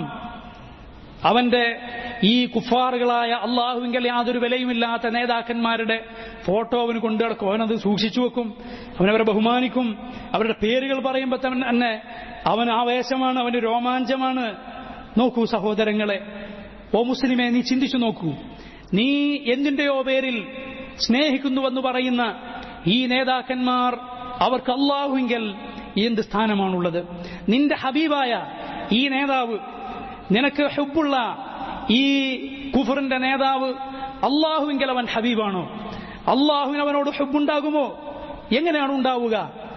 അവന്റെ ഈ കുഫാറുകളായ അള്ളാഹുവിങ്കൽ യാതൊരു വിലയുമില്ലാത്ത നേതാക്കന്മാരുടെ ഫോട്ടോ അവന് കൊണ്ടു നടക്കും. അവനത് സൂക്ഷിച്ചു വെക്കും, അവനവരെ ബഹുമാനിക്കും. അവരുടെ പേരുകൾ പറയുമ്പോൾ തന്നെ അവൻ ആവേശമാണ്, അവന് രോമാഞ്ചമാണ്. നോക്കൂ സഹോദരങ്ങളെ, ഓ മുസ്ലിമെ, നീ ചിന്തിച്ചു നോക്കൂ. നീ എന്തിന്റെയോ പേരിൽ സ്നേഹിക്കുന്നുവെന്ന് പറയുന്ന ഈ നേതാക്കന്മാർ, അവർക്ക് അള്ളാഹുവിങ്കൽ എന്ത് സ്ഥാനമാണുള്ളത്? നിന്റെ ഹബീബായ ഈ നേതാവ്, നിനക്ക് ഹുബ്ബുള്ള ഈ കുഫറിന്റെ നേതാവ്, അള്ളാഹുവിങ്കൽ അവൻ ഹബീബാണോ? അള്ളാഹുവിന് അവനോട് ഹുബ്ബുണ്ടാകുമോ? എങ്ങനെയാണ് ഉണ്ടാവുക?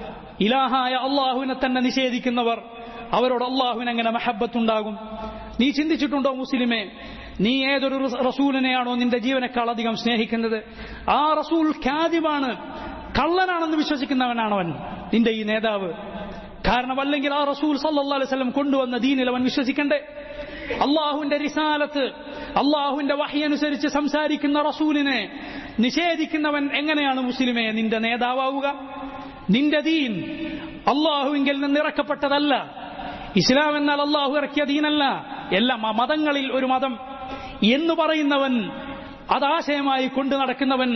ഇലാഹായ അള്ളാഹുവിനെ തന്നെ നിഷേധിക്കുന്നവർ, അവരോട് അള്ളാഹുവിന് എങ്ങനെ മഹബ്ബത്തുണ്ടാകും? നീ ചിന്തിച്ചിട്ടുണ്ടോ മുസ്ലിമേ? നീ ഏതൊരു റസൂലിനെയാണോ നിന്റെ ജീവനേക്കാൾ അധികം സ്നേഹിക്കുന്നത്, ആ റസൂൽ കാദിബാണ്, കള്ളനാണെന്ന് വിശ്വസിക്കുന്നവനാണവൻ നിന്റെ ഈ നേതാവ്. കാരണം അല്ലെങ്കിൽ ആ റസൂൽ സല്ലല്ലാഹു അലൈഹി വസല്ലം കൊണ്ടുവന്ന ദീനിൽ അവൻ വിശ്വസിക്കണ്ടേ? അള്ളാഹുവിന്റെ റിസാലത്ത്, അള്ളാഹുവിന്റെ വഹി അനുസരിച്ച് സംസാരിക്കുന്ന റസൂലിനെ നിഷേധിക്കുന്നവൻ എങ്ങനെയാണ് മുസ്ലിമേ നിന്റെ നേതാവുക? നിന്റെ ദീൻ അള്ളാഹുവിങ്കിൽ നിന്ന് ഇറക്കപ്പെട്ടതല്ല. ഇസ്ലാം എന്നാൽ അള്ളാഹു ഇറക്കിയ ദീനല്ല. എല്ലാ മതങ്ങളിൽ ഒരു മതം എന്ന് പറയുന്നവൻ, അതാശയമായി കൊണ്ടു നടക്കുന്നവൻ,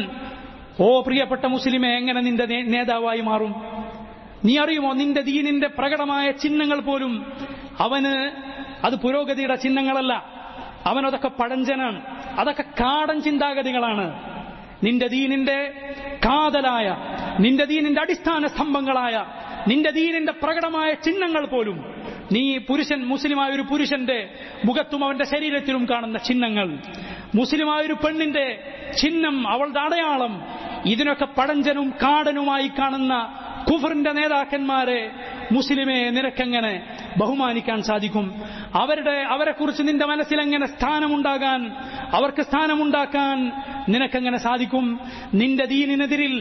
ഓ പ്രിയപ്പെട്ട മുസ്ലിമെ, എങ്ങനെ നിന്റെ നേതാവായി മാറും? നീ അറിയുമോ, നിന്റെ ദീനിന്റെ പ്രകടമായ ചിഹ്നങ്ങൾ പോലും അവന് അത് പുരോഗതിയുടെ ചിഹ്നങ്ങളല്ല. അവനതൊക്കെ പഴഞ്ചനാണ്, അതൊക്കെ കാടൻ ചിന്താഗതികളാണ്. നിന്റെ ദീനിന്റെ കാതലായ, നിന്റെ ദീനിന്റെ അടിസ്ഥാന സ്തംഭങ്ങളായ, നിന്റെ ദീനിന്റെ പ്രകടമായ ചിഹ്നങ്ങൾ പോലും, നീ പുരുഷൻ മുസ്ലിമായ ഒരു പുരുഷന്റെ മുഖത്തും അവന്റെ ശരീരത്തിലും കാണുന്ന ചിഹ്നങ്ങൾ, മുസ്ലിമായ ഒരു പെണ്ണിന്റെ ചിഹ്നം, അവളുടെ അടയാളം, ഇതിനൊക്കെ പഴഞ്ചനും കാടനുമായി കാണുന്ന കുഫറിന്റെ നേതാക്കന്മാരെ മുസ്ലിമെ നിനക്കെങ്ങനെ ബഹുമാനിക്കാൻ സാധിക്കും? അവരുടെ അവരെക്കുറിച്ച് നിന്റെ മനസ്സിൽ എങ്ങനെ സ്ഥാനമുണ്ടാകാൻ, അവർക്ക് സ്ഥാനമുണ്ടാക്കാൻ നിനക്കെങ്ങനെ സാധിക്കും? നിന്റെ ദീനിനെതിരിൽ,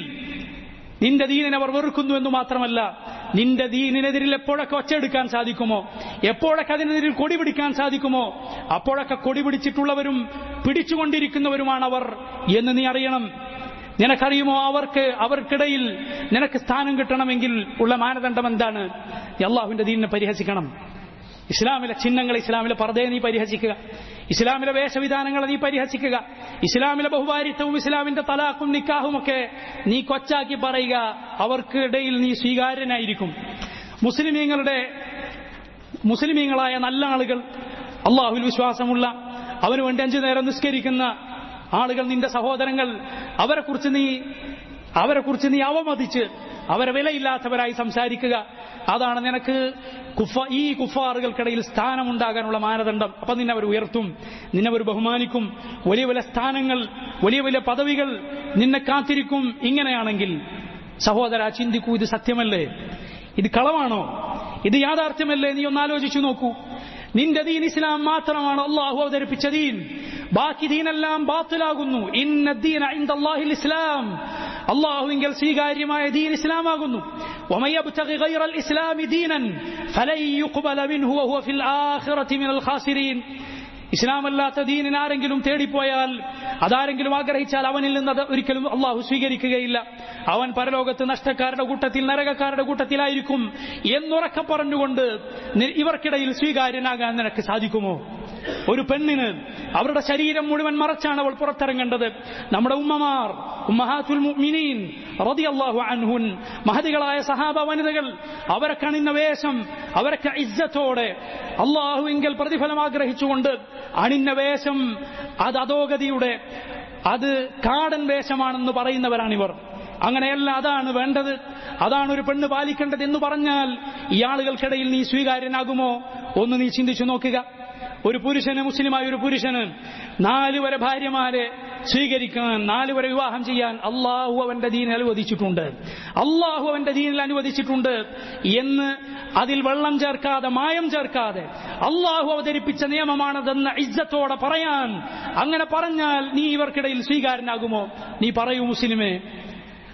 നിന്റെ ദീനിനെ അവർ വെറുക്കുന്നു എന്ന് മാത്രമല്ല, നിന്റെ ദീനിനെതിരിൽ എപ്പോഴൊക്കെ ഒച്ചയെടുക്കാൻ സാധിക്കുമോ, എപ്പോഴൊക്കെ അതിനെതിരിൽ കൊടി പിടിക്കാൻ സാധിക്കുമോ, അപ്പോഴൊക്കെ കൊടി പിടിച്ചിട്ടുള്ളവരും പിടിച്ചുകൊണ്ടിരിക്കുന്നവരുമാണ് അവർ എന്ന് നീ അറിയണം. നിനക്കറിയുമോ, അവർക്ക് അവർക്കിടയിൽ നിനക്ക് സ്ഥാനം കിട്ടണമെങ്കിൽ ഉള്ള മാനദണ്ഡം എന്താണ്? അള്ളാഹുവിന്റെ ദീനിനെ പരിഹസിക്കണം. ഇസ്ലാമിലെ ചിഹ്നങ്ങൾ, ഇസ്ലാമിലെ പർദയെ നീ പരിഹസിക്കുക, ഇസ്ലാമിലെ വേഷവിധാനങ്ങളെ നീ പരിഹസിക്കുക, ഇസ്ലാമിലെ ബഹുഭാരിത്വവും ഇസ്ലാമിന്റെ തലാഖും നിക്കാഹും ഒക്കെ നീ കൊച്ചാക്കി പറയുക. അവർക്കിടയിൽ നീ സ്വീകാര്യനായിരിക്കും. മുസ്ലിമീങ്ങളുടെ മുസ്ലിമീങ്ങളായ നല്ല ആളുകൾ, അള്ളാഹുവിൽ വിശ്വാസമുള്ള, അവന് വേണ്ടി അഞ്ചു നേരം നിസ്കരിക്കുന്ന ആളുകൾ, നിന്റെ സഹോദരങ്ങൾ, അവരെക്കുറിച്ച് നീ അവരെക്കുറിച്ച് നീ അവമതിച്ച് അവരെ വിലയില്ലാത്തവരായി സംസാരിക്കുക. അതാണ് നിനക്ക് കുഫ ഈ കുഫാറുകൾക്കിടയിൽ സ്ഥാനമുണ്ടാകാനുള്ള മാനദണ്ഡം. അപ്പൊ നിന്നെ അവർ ഉയർത്തും, നിന്നെ അവർ ബഹുമാനിക്കും. വലിയ വലിയ സ്ഥാനങ്ങൾ, വലിയ വലിയ പദവികൾ നിന്നെ കാത്തിരിക്കും. ഇങ്ങനെയാണെങ്കിൽ സഹോദര, ചിന്തിക്കൂ, ഇത് സത്യമല്ലേ? ഇത് കളവാണോ? ഇത് യാഥാർത്ഥ്യമല്ലേ? നീ ഒന്ന് ആലോചിച്ചു നോക്കൂ. നിന്റെ ദീൻ ഇസ്ലാം മാത്രമാണ് അള്ളാഹു അവതരിപ്പിച്ച ദീൻ, ബാക്കി ദീനെല്ലാം ബാത്തിലാകുന്നു. ഇന്ന ദീന ഇൻദല്ലാഹിൽ ഇസ്ലാം, അള്ളാഹുവിങ്കൽ സ്വീകാര്യമായ ദീൻ ഇസ്ലാമാകുന്നു. വമൻ യബ്തഗി ഗൈറൽ ഇസ്ലാമി ദീനൻ ഫലൻ യുഖ്ബല മിൻഹു വഹുവ ഫിൽ ആഖിറതി മിനൽ ഖാസിരീൻ. ഇസ്ലാമല്ലാത്ത ദീനിന് ആരെങ്കിലും തേടിപ്പോയാൽ, അതാരെങ്കിലും ആഗ്രഹിച്ചാൽ അവനിൽ നിന്ന് ഒരിക്കലും അള്ളാഹു സ്വീകരിക്കുകയില്ല. അവൻ പരലോകത്ത് നഷ്ടക്കാരുടെ കൂട്ടത്തിൽ, നരകക്കാരുടെ കൂട്ടത്തിലായിരിക്കും എന്നുറക്കെ പറഞ്ഞുകൊണ്ട് ഇവർക്കിടയിൽ സ്വീകാര്യനാകാൻ നിനക്ക് സാധിക്കുമോ? ഒരു പെണ്ണിന് അവരുടെ ശരീരം മുഴുവൻ മറച്ചാണ് അവൾ പുറത്തിറങ്ങേണ്ടത്. നമ്മുടെ ഉമ്മമാർ, ഉമ്മഹാത്തുൽ മുഅ്മിനീൻ റളിയല്ലാഹു അൻഹുൻ, മഹദികളായ സഹാബ വനിതകൾ, അവരൊക്കെ അണിന്ന വേഷം, അവരൊക്കെ ഇസ്സത്തോടെ അള്ളാഹുവിങ്കൽ പ്രതിഫലം ആഗ്രഹിച്ചുകൊണ്ട് അണിന്ന വേഷം, അത് അധോഗതിയുടെ, അത് കാടൻ വേഷമാണെന്ന് പറയുന്നവരാണിവർ. അങ്ങനെയല്ല, അതാണ് വേണ്ടത്, അതാണ് ഒരു പെണ്ണ് പാലിക്കേണ്ടത് എന്ന് പറഞ്ഞാൽ ഈ ആളുകൾക്കിടയിൽ നീ സ്വീകാര്യനാകുമോ? ഒന്ന് നീ ചിന്തിച്ചു നോക്കുക. ഒരു പുരുഷന്, മുസ്ലിമായ ഒരു പുരുഷന് നാലുവരെ ഭാര്യമാരെ സ്വീകരിക്കാൻ, നാലുവരെ വിവാഹം ചെയ്യാൻ അള്ളാഹു അവന്റെ ദീനിൽ അനുവദിച്ചിട്ടുണ്ട്. അള്ളാഹു അവന്റെ ദീനിൽ അനുവദിച്ചിട്ടുണ്ട് എന്ന് അതിൽ വെള്ളം ചേർക്കാതെ, മായം ചേർക്കാതെ അള്ളാഹു അവതരിപ്പിച്ച നിയമമാണതെന്ന ഇജ്ജത്തോടെ പറയാൻ, അങ്ങനെ പറഞ്ഞാൽ നീ ഇവർക്കിടയിൽ സ്വീകാര്യനാകുമോ? നീ പറയൂ മുസ്ലിമേ.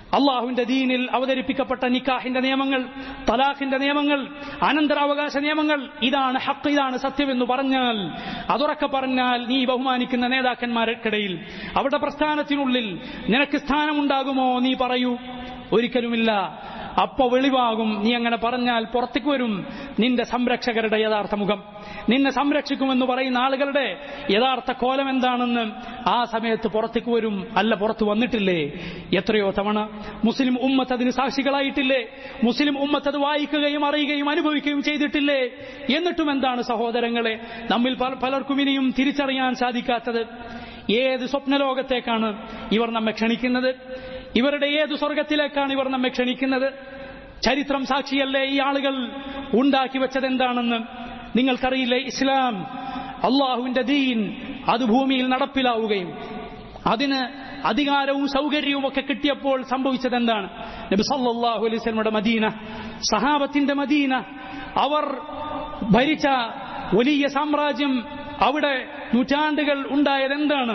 അള്ളാഹുവിന്റെ ദീനിൽ അവതരിപ്പിക്കപ്പെട്ട നിക്കാഹിന്റെ നിയമങ്ങൾ, തലാഖിന്റെ നിയമങ്ങൾ, അനന്തരാവകാശ നിയമങ്ങൾ, ഇതാണ് ഹഖ്, ഇതാണ് സത്യമെന്ന് പറഞ്ഞാൽ, അതുറക്കെ പറഞ്ഞാൽ, നീ ബഹുമാനിക്കുന്ന നേതാക്കന്മാർക്കിടയിൽ അവരുടെ പ്രസ്ഥാനത്തിനുള്ളിൽ നിനക്ക് സ്ഥാനമുണ്ടാകുമോ? നീ പറയൂ. ഒരിക്കലുമില്ല. അപ്പൊ വെളിവാകും. നീ അങ്ങനെ പറഞ്ഞാൽ പുറത്തേക്ക് വരും നിന്റെ സംരക്ഷകരുടെ യഥാർത്ഥ മുഖം. നിന്നെ സംരക്ഷിക്കുമെന്ന് പറയുന്ന ആളുകളുടെ യഥാർത്ഥ കോലം എന്താണെന്ന് ആ സമയത്ത് പുറത്തേക്ക് വരും. അല്ല, പുറത്തു വന്നിട്ടില്ലേ? എത്രയോ തവണ മുസ്ലിം ഉമ്മത്ത് അതിന് സാക്ഷികളായിട്ടില്ലേ? മുസ്ലിം ഉമ്മത്ത് അത് വായിക്കുകയും അറിയുകയും അനുഭവിക്കുകയും ചെയ്തിട്ടില്ലേ? എന്നിട്ടും എന്താണ് സഹോദരങ്ങളെ നമ്മിൽ പലർക്കും ഇനിയും തിരിച്ചറിയാൻ സാധിക്കാത്തത്? ഏത് സ്വപ്നലോകത്തേക്കാണ് ഇവർ നമ്മെ ക്ഷണിക്കുന്നത്? ഇവരുടെ ഏതു സ്വർഗത്തിലേക്കാണ് ഇവർ നമ്മെ ക്ഷണിക്കുന്നത്? ചരിത്രം സാക്ഷിയല്ലേ ഈ ആളുകൾ ഉണ്ടാക്കി വെച്ചത് എന്താണെന്ന് നിങ്ങൾക്കറിയില്ലേ? ഇസ്ലാം, അള്ളാഹുവിന്റെ ദീൻ, അത് ഭൂമിയിൽ നടപ്പിലാവുകയും അതിന് അധികാരവും സൗകര്യവും ഒക്കെ കിട്ടിയപ്പോൾ സംഭവിച്ചത് എന്താണ്? നബി സല്ലല്ലാഹു അലൈഹി വസല്ലമയുടെ മദീന, സഹാബത്തിന്റെ മദീന, അവർ ഭരിച്ച വലിയ സാമ്രാജ്യം, അവിടെ നൂറ്റാണ്ടുകൾ ഉണ്ടായത് എന്താണ്?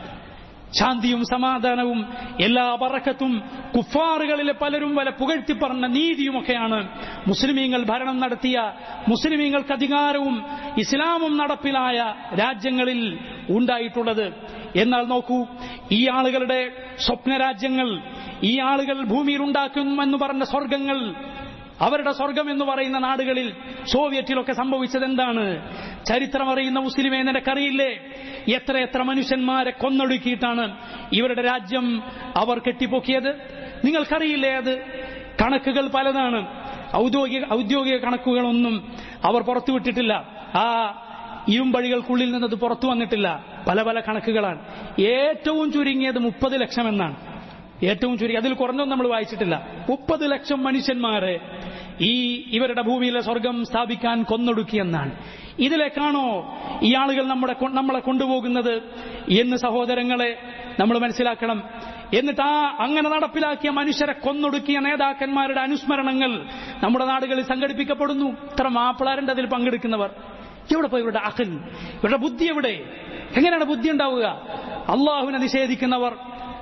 ശാന്തിയും സമാധാനവും എല്ലാ ബറക്കത്തും കുഫാറുകളിലെ പലരും വല പുകഴ്ത്തി പറഞ്ഞ നീതിയുമൊക്കെയാണ് മുസ്ലിമീങ്ങൾ ഭരണം നടത്തിയ, മുസ്ലിമീങ്ങൾക്ക് അധികാരവും ഇസ്ലാമും നടപ്പിലായ രാജ്യങ്ങളിൽ ഉണ്ടായിട്ടുള്ളത്. എന്നാൽ നോക്കൂ, ഈ ആളുകളുടെ സ്വപ്നരാജ്യങ്ങൾ, ഈ ആളുകൾ ഭൂമിയിൽ ഉണ്ടാക്കുമെന്ന് പറഞ്ഞ സ്വർഗങ്ങൾ, അവരുടെ സ്വർഗം എന്ന് പറയുന്ന നാടുകളിൽ, സോവിയറ്റിലൊക്കെ സംഭവിച്ചത് എന്താണ്? ചരിത്രം അറിയുന്ന മുസ്ലിമേ, നിനക്കറിയില്ലേ എത്ര എത്ര മനുഷ്യന്മാരെ കൊന്നൊടുക്കിയിട്ടാണ് ഇവരുടെ രാജ്യം അവർ കെട്ടിപ്പൊക്കിയത്? നിങ്ങൾക്കറിയില്ലേ അത്? കണക്കുകൾ പലതാണ്. ഔദ്യോഗിക ഔദ്യോഗിക കണക്കുകളൊന്നും അവർ പുറത്തുവിട്ടിട്ടില്ല. ആ ഇരുമ്പഴികൾക്കുള്ളിൽ നിന്നത് പുറത്തു വന്നിട്ടില്ല. പല പല കണക്കുകളാണ്. ഏറ്റവും ചുരുങ്ങിയത് മുപ്പത് ലക്ഷം എന്നാണ്. ഏറ്റവും ചുരുങ്ങി, അതിൽ കുറഞ്ഞൊന്നും നമ്മൾ വായിച്ചിട്ടില്ല. മുപ്പത് ലക്ഷം മനുഷ്യന്മാരെ ഈ ഇവരുടെ ഭൂമിയിലെ സ്വർഗം സ്ഥാപിക്കാൻ കൊന്നൊടുക്കിയെന്നാണ്. ഇതിലേക്കാണോ ഈ ആളുകൾ നമ്മുടെ നമ്മളെ കൊണ്ടുപോകുന്നത് എന്ന് സഹോദരങ്ങളെ നമ്മൾ മനസ്സിലാക്കണം. എന്നിട്ട് ആ അങ്ങനെ നടപ്പിലാക്കിയ മനുഷ്യരെ കൊന്നൊടുക്കിയ നേതാക്കന്മാരുടെ അനുസ്മരണങ്ങൾ നമ്മുടെ നാടുകളിൽ സംഘടിപ്പിക്കപ്പെടുന്നു. ഇത്ര മാപ്പിളാരുണ്ട് അതിൽ പങ്കെടുക്കുന്നവർ. എവിടെ പോയി ഇവരുടെ അഖൽ? ഇവരുടെ ബുദ്ധി എവിടെ? എങ്ങനെയാണ് ബുദ്ധി ഉണ്ടാവുക? അള്ളാഹുവിനെ നിഷേധിക്കുന്നവർ,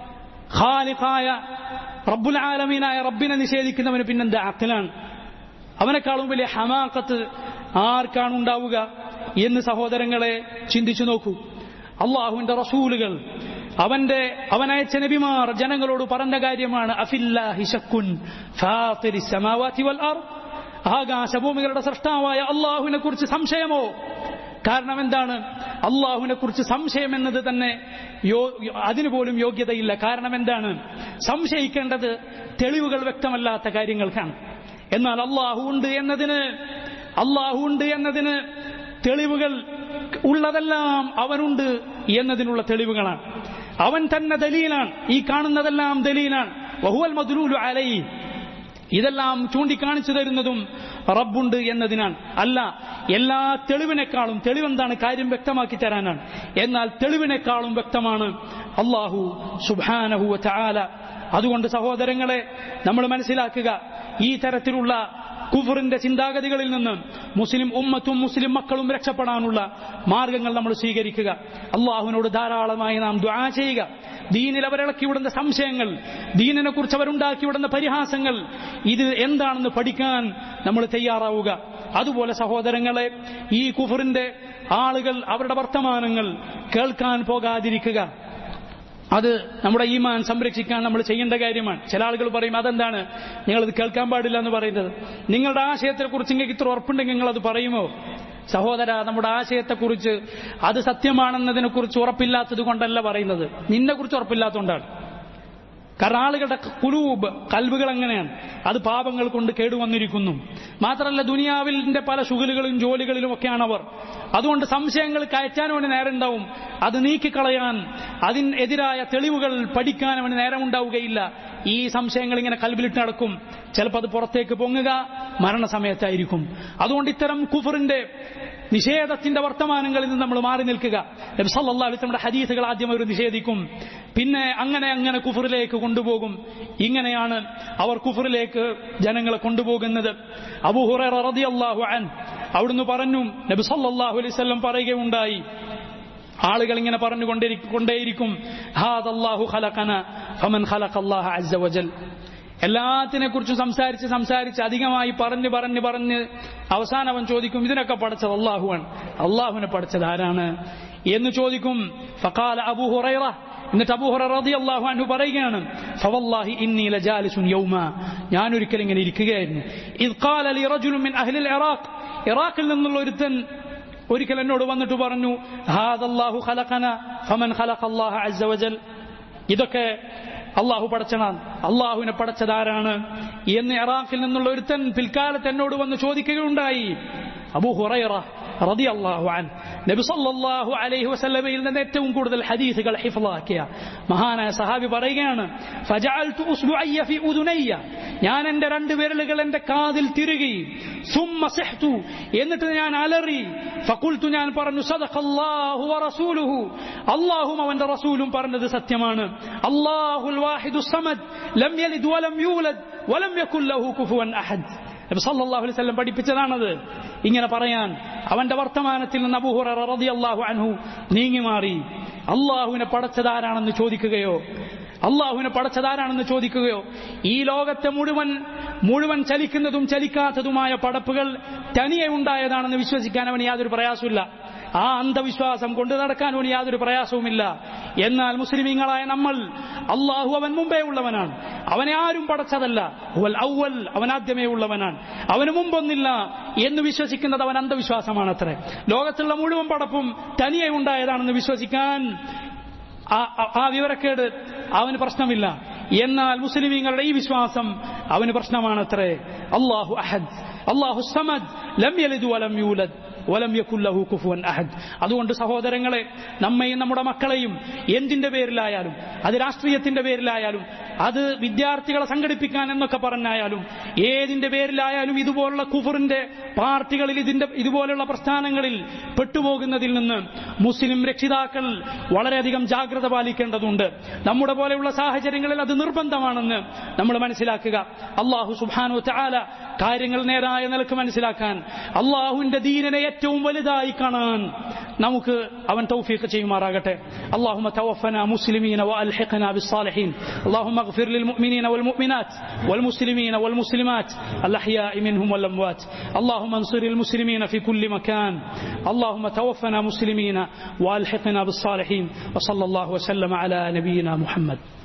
ഖാലിഖായ റബ്ബുൽ ആലമീനായ റബ്ബിനെ നിഷേധിക്കുന്നവന് പിന്നെന്താ അഖലാണ്? അവനെക്കാളും വലിയ ഹമാഖത്ത് ആർക്കാണ് ഉണ്ടാവുക എന്ന് സഹോദരങ്ങളെ ചിന്തിച്ചു നോക്കൂ. അള്ളാഹുവിന്റെ റസൂലുകൾ, അവന്റെ അവനയച്ച നബിമാർ ജനങ്ങളോട് പറഞ്ഞ കാര്യമാണ്, അഫില്ലാഹി ശക്കുൻ ഫാത്തിരിസ് സമാവാതി വൽ അർദ്, ആകാശഭൂമികളുടെ സൃഷ്ടാവായ അള്ളാഹുവിനെ കുറിച്ച് സംശയമോ? കാരണം എന്താണ്? അള്ളാഹുവിനെ കുറിച്ച് സംശയം എന്നത് തന്നെ അതിനുപോലും യോഗ്യതയില്ല. കാരണം എന്താണ്? സംശയിക്കേണ്ടത് തെളിവുകൾ വ്യക്തമല്ലാത്ത കാര്യങ്ങൾക്കാണ്. എന്നാൽ അള്ളാഹു ഉണ്ട് എന്നതിന് അള്ളാഹു ഉണ്ട് എന്നതിന് തെളിവുകൾ ഉള്ളതെല്ലാം അവനുണ്ട് എന്നതിനുള്ള തെളിവുകളാണ്. അവൻ തന്നെ ദലീലാണ്. ഈ കാണുന്നതെല്ലാം ദലീലാണ്. വഹുവൽ മദ്ലൂലു അലൈഹി, ഇതെല്ലാം ചൂണ്ടിക്കാണിച്ചു തരുന്നതും റബ്ബുണ്ട് എന്നതിനാണ്. അല്ല, എല്ലാ തെളിവിനേക്കാളും, തെളിവെന്താണ്? കാര്യം വ്യക്തമാക്കി തരാനാണ്. എന്നാൽ തെളിവിനേക്കാളും വ്യക്തമാണ് അല്ലാഹു സുബ്ഹാനഹു വ തആല. അതുകൊണ്ട് സഹോദരങ്ങളെ നമ്മൾ മനസ്സിലാക്കുക, ഈ തരത്തിലുള്ള കുഫറിന്റെ ചിന്താഗതികളിൽ നിന്ന് മുസ്ലിം ഉമ്മത്തും മുസ്ലിം മക്കളും രക്ഷപ്പെടാനുള്ള മാർഗങ്ങൾ നമ്മൾ സ്വീകരിക്കുക. അള്ളാഹുവിനോട് ധാരാളമായി നാം ദുആ ചെയ്യുക. ദീനിൽ അവരിളക്കിവിടുന്ന സംശയങ്ങൾ, ദീനിനെ കുറിച്ച് അവരുണ്ടാക്കിവിടുന്ന പരിഹാസങ്ങൾ, ഇത് എന്താണെന്ന് പഠിക്കാൻ നമ്മൾ തയ്യാറാവുക. അതുപോലെ സഹോദരങ്ങളെ, ഈ കുഫറിന്റെ ആളുകൾ അവരുടെ വർത്തമാനങ്ങൾ കേൾക്കാൻ പോകാതിരിക്കുക. അത് നമ്മുടെ ഈമാൻ സംരക്ഷിക്കാൻ നമ്മൾ ചെയ്യേണ്ട കാര്യമാണ്. ചില ആളുകൾ പറയും, അതെന്താണ് നിങ്ങളിത് കേൾക്കാൻ പാടില്ല എന്ന് പറയുന്നത്? നിങ്ങളുടെ ആശയത്തെക്കുറിച്ച് നിങ്ങൾക്ക് ഇത്ര ഉറപ്പുണ്ടെങ്കിൽ നിങ്ങളത് പറയുമോ? സഹോദര, നമ്മുടെ ആശയത്തെക്കുറിച്ച് അത് സത്യമാണെന്നതിനെക്കുറിച്ച് ഉറപ്പില്ലാത്തത് കൊണ്ടല്ല പറയുന്നത്, നിന്നെക്കുറിച്ച് ഉറപ്പില്ലാത്തതുകൊണ്ടാണ്. കാരണം ആളുകളുടെ ഖുലൂബ്, കൽബുകൾ എങ്ങനെയാണ്? അത് പാപങ്ങൾ കൊണ്ട് കേടുവന്നിരിക്കുന്നു. മാത്രമല്ല ദുനിയാവിന്റെ പല ശുഗലുകളും ജോലികളിലും ഒക്കെയാണ് അവർ. അതുകൊണ്ട് സംശയങ്ങൾ കയറ്റാൻ അവന് നേരം ഉണ്ടാവും, അത് നീക്കിക്കളയാൻ, അതിനെതിരായ തെളിവുകൾ പഠിക്കാൻ അവന് നേരമുണ്ടാവുകയില്ല. ഈ സംശയങ്ങൾ ഇങ്ങനെ കൽബിലിട്ട് നടക്കും. ചിലപ്പോൾ അത് പുറത്തേക്ക് പൊങ്ങുക മരണസമയത്തായിരിക്കും. അതുകൊണ്ട് ഇത്തരം കുഫറിന്റെ നിഷേധത്തിന്റെ വർത്തമാനങ്ങളിൽ നിന്ന് നമ്മൾ മാറി നിൽക്കുക. നബി സല്ലല്ലാഹു അലൈഹി വസല്ലമയുടെ ഹദീസുകൾ ആദ്യം അവർ നിഷേധിക്കും, പിന്നെ അങ്ങനെ അങ്ങനെ കുഫറിലേക്ക് കൊണ്ടുപോകും. ഇങ്ങനെയാണ് അവർ കുഫറിലേക്ക് ജനങ്ങളെ കൊണ്ടുപോകുന്നത്. അബൂ ഹുറൈറ റളിയല്ലാഹു അൻഹു അവിടുന്ന് പറഞ്ഞു, നബി സല്ലല്ലാഹു അലൈഹി വസല്ലം പറയുകയുണ്ടായി, ആളുകൾ ഇങ്ങനെ പറഞ്ഞുകൊണ്ടേയിരിക്കും ഹാദല്ലാഹു ഖലഖന ഫമൻ ഖലഖല്ലാഹ അസ്സ വജൽ. എല്ലാത്തിനെ കുറിച്ചും സംസാരിച്ച് സംസാരിച്ച് അധികമായി പറഞ്ഞ് പറഞ്ഞ് പറഞ്ഞ് അവസാനം അവൻ ചോദിക്കും ഇതിനൊക്കെ പഠിച്ചത് അള്ളാഹുവാണ്, അള്ളാഹുവിനെ പഠിച്ചത് ആരാണ് എന്ന് ചോദിക്കും. ഫഖാല അബൂ ഹുറൈറ, എന്നിട്ട് അബൂ ഹുറൈറ റളിയല്ലാഹു അൻഹു പറയുകയാണ് ഫവല്ലാഹി ഇന്നി ലജാലിസുൻ യൗമ, ഞാൻ ഒരിക്കൽ ഇങ്ങനെ ഇരിക്കുകയായിരുന്നു. ഇദ് ഖാല ലി റജുലുൻ മിൻ അഹ്ലിൽ ഇറാഖ്, ഇറാഖിൽ നിന്നുള്ള ഒരുത്തൻ ഒരിക്കൽ എന്നോട് വന്നിട്ട് പറഞ്ഞു ഹാദല്ലാഹു ഖലഖന ഫമൻ ഖലഖല്ലാഹ അസ്സ വജൽ, ഇതൊക്കെ അള്ളാഹു പടച്ചതാണ്, അള്ളാഹുവിനെ പടച്ചതാരാണ് എന്ന് ഇറാഖിൽ നിന്നുള്ള ഒരുത്തൻ പിൽക്കാലത്ത് എന്നോട് വന്ന് ചോദിക്കുകയുണ്ടായി. അബൂ ഹുറൈറ റളിയല്ലാഹു അൻഹു നബി സല്ലല്ലാഹു അലൈഹി വസല്ലമയിൽ നിന്ന് ഏറ്റവും കൂടുതൽ ഹദീസുകൾ ഹിഫ്ളാക്കിയ മഹാനായ സഹാബി പറയുകയാണ് ഫജഅൽതു ഉസ്ബുഅയ്യ ഫീ ഉദുനയ്യ, ഞാൻ എൻ്റെ രണ്ട് വിരലുകൾ എൻ്റെ കാതിൽ തിരുകി, സുമ്മ സിഹ്തു, എന്നിട്ട് ഞാൻ അലറി, ഫഖുൽതു, ഞാൻ പറഞ്ഞു സദഖല്ലാഹു വറസൂലുഹു, അല്ലാഹുവും അവന്റെ റസൂലും പറഞ്ഞത് സത്യമാണ്, അല്ലാഹുൽ വാഹിദുസ് സമദ് ലം യലിദ് വലം യൂലദ് വലം യകുൽ ലഹു കുഫുവൻ അഹദ്. നബി സല്ലല്ലാഹു അലൈഹി വസല്ലം പഠിപ്പിച്ചതാണത്. ഇങ്ങനെ പറയാൻ അവന്റെ വർത്തമാനത്തിൽ നിന്ന് അബൂ ഹുറൈറ റളിയല്ലാഹു അൻഹു നീങ്ങി മാറി. അള്ളാഹുവിനെ പടച്ചതാരാണെന്ന് ചോദിക്കുകയോ അള്ളാഹുവിനെ പടച്ചതാരാണെന്ന് ചോദിക്കുകയോ ഈ ലോകത്തെ മുഴുവൻ മുഴുവൻ ചലിക്കുന്നതും ചലിക്കാത്തതുമായ പടപ്പുകൾ തനിയെ ഉണ്ടായതാണെന്ന് വിശ്വസിക്കാൻ അവന് യാതൊരു പ്രയാസമില്ല. ആ അന്ധവിശ്വാസം കൊണ്ട് നടക്കാൻ അവന് യാതൊരു പ്രയാസവുമില്ല. എന്നാൽ മുസ്ലിമീങ്ങളായ നമ്മൾ അള്ളാഹു അവൻ മുമ്പേ ഉള്ളവനാണ്, അവനെ ആരും പടച്ചതല്ല, ഹുവൽ അവ്വൽ, അവൻ ആദ്യമേ ഉള്ളവനാണ്, അവന് മുമ്പൊന്നില്ല എന്ന് വിശ്വസിക്കുന്നത് അവൻ അന്ധവിശ്വാസമാണ് അത്രേ. ലോകത്തുള്ള മുഴുവൻ പടപ്പും തനിയെ ഉണ്ടായതാണെന്ന് വിശ്വസിക്കാൻ ആ വിവരക്കേട് അവന് പ്രശ്നമില്ല. എന്നാൽ മുസ്ലിമീങ്ങളുടെ ഈ വിശ്വാസം അവന് പ്രശ്നമാണത്രേ. അല്ലാഹു അഹദ്, അല്ലാഹു സമദ്, ലം യലിദ് വലം യൂലദ് വലം യകുൽ ലഹു കുഫുവൻ അഹദ്. അതുകൊണ്ട് സഹോദരങ്ങളെ, നമ്മയും നമ്മുടെ മക്കളെയും എന്തിന്റെ പേരിലായാലും, അത് രാഷ്ട്രീയത്തിന്റെ പേരിലായാലും, അത് വിദ്യാർത്ഥികളെ സംഘടിപ്പിക്കാൻ എന്നൊക്കെ പറഞ്ഞായാലും, ഏതിന്റെ പേരിലായാലും ഇതുപോലുള്ള കുഫറിന്റെ പാർട്ടികളിൽ ഇതിന്റെ ഇതുപോലുള്ള പ്രസ്ഥാനങ്ങളിൽ പെട്ടുപോകുന്നതിൽ നിന്ന് മുസ്ലിം രക്ഷിതാക്കൾ വളരെയധികം ജാഗ്രത പാലിക്കേണ്ടതുണ്ട്. നമ്മുടെ പോലെയുള്ള സാഹചര്യങ്ങളിൽ അത് നിർബന്ധമാണെന്ന് നമ്മൾ മനസ്സിലാക്കുക. അല്ലാഹു സുബ്ഹാനഹു വ തആല കാര്യങ്ങൾ നേരായ നിലക്ക് മനസ്സിലാക്കാൻ, അള്ളാഹുവിന്റെ ദീനിനെ ഏറ്റവും വലുതായി കാണാൻ നമുക്ക് അവൻ തൗഫീഖ് ചെയ്യുമാറാകട്ടെ. اللهم توفنا مسلمين والحقنا بالصالحين. اللهم اغفر للمؤمنين والمؤمنات والمسلمين والمسلمات الاحياء منهم والاموات. اللهم انصر المسلمين في كل مكان. اللهم توفنا مسلمين والحقنا بالصالحين. وصلى الله وسلم على نبينا محمد.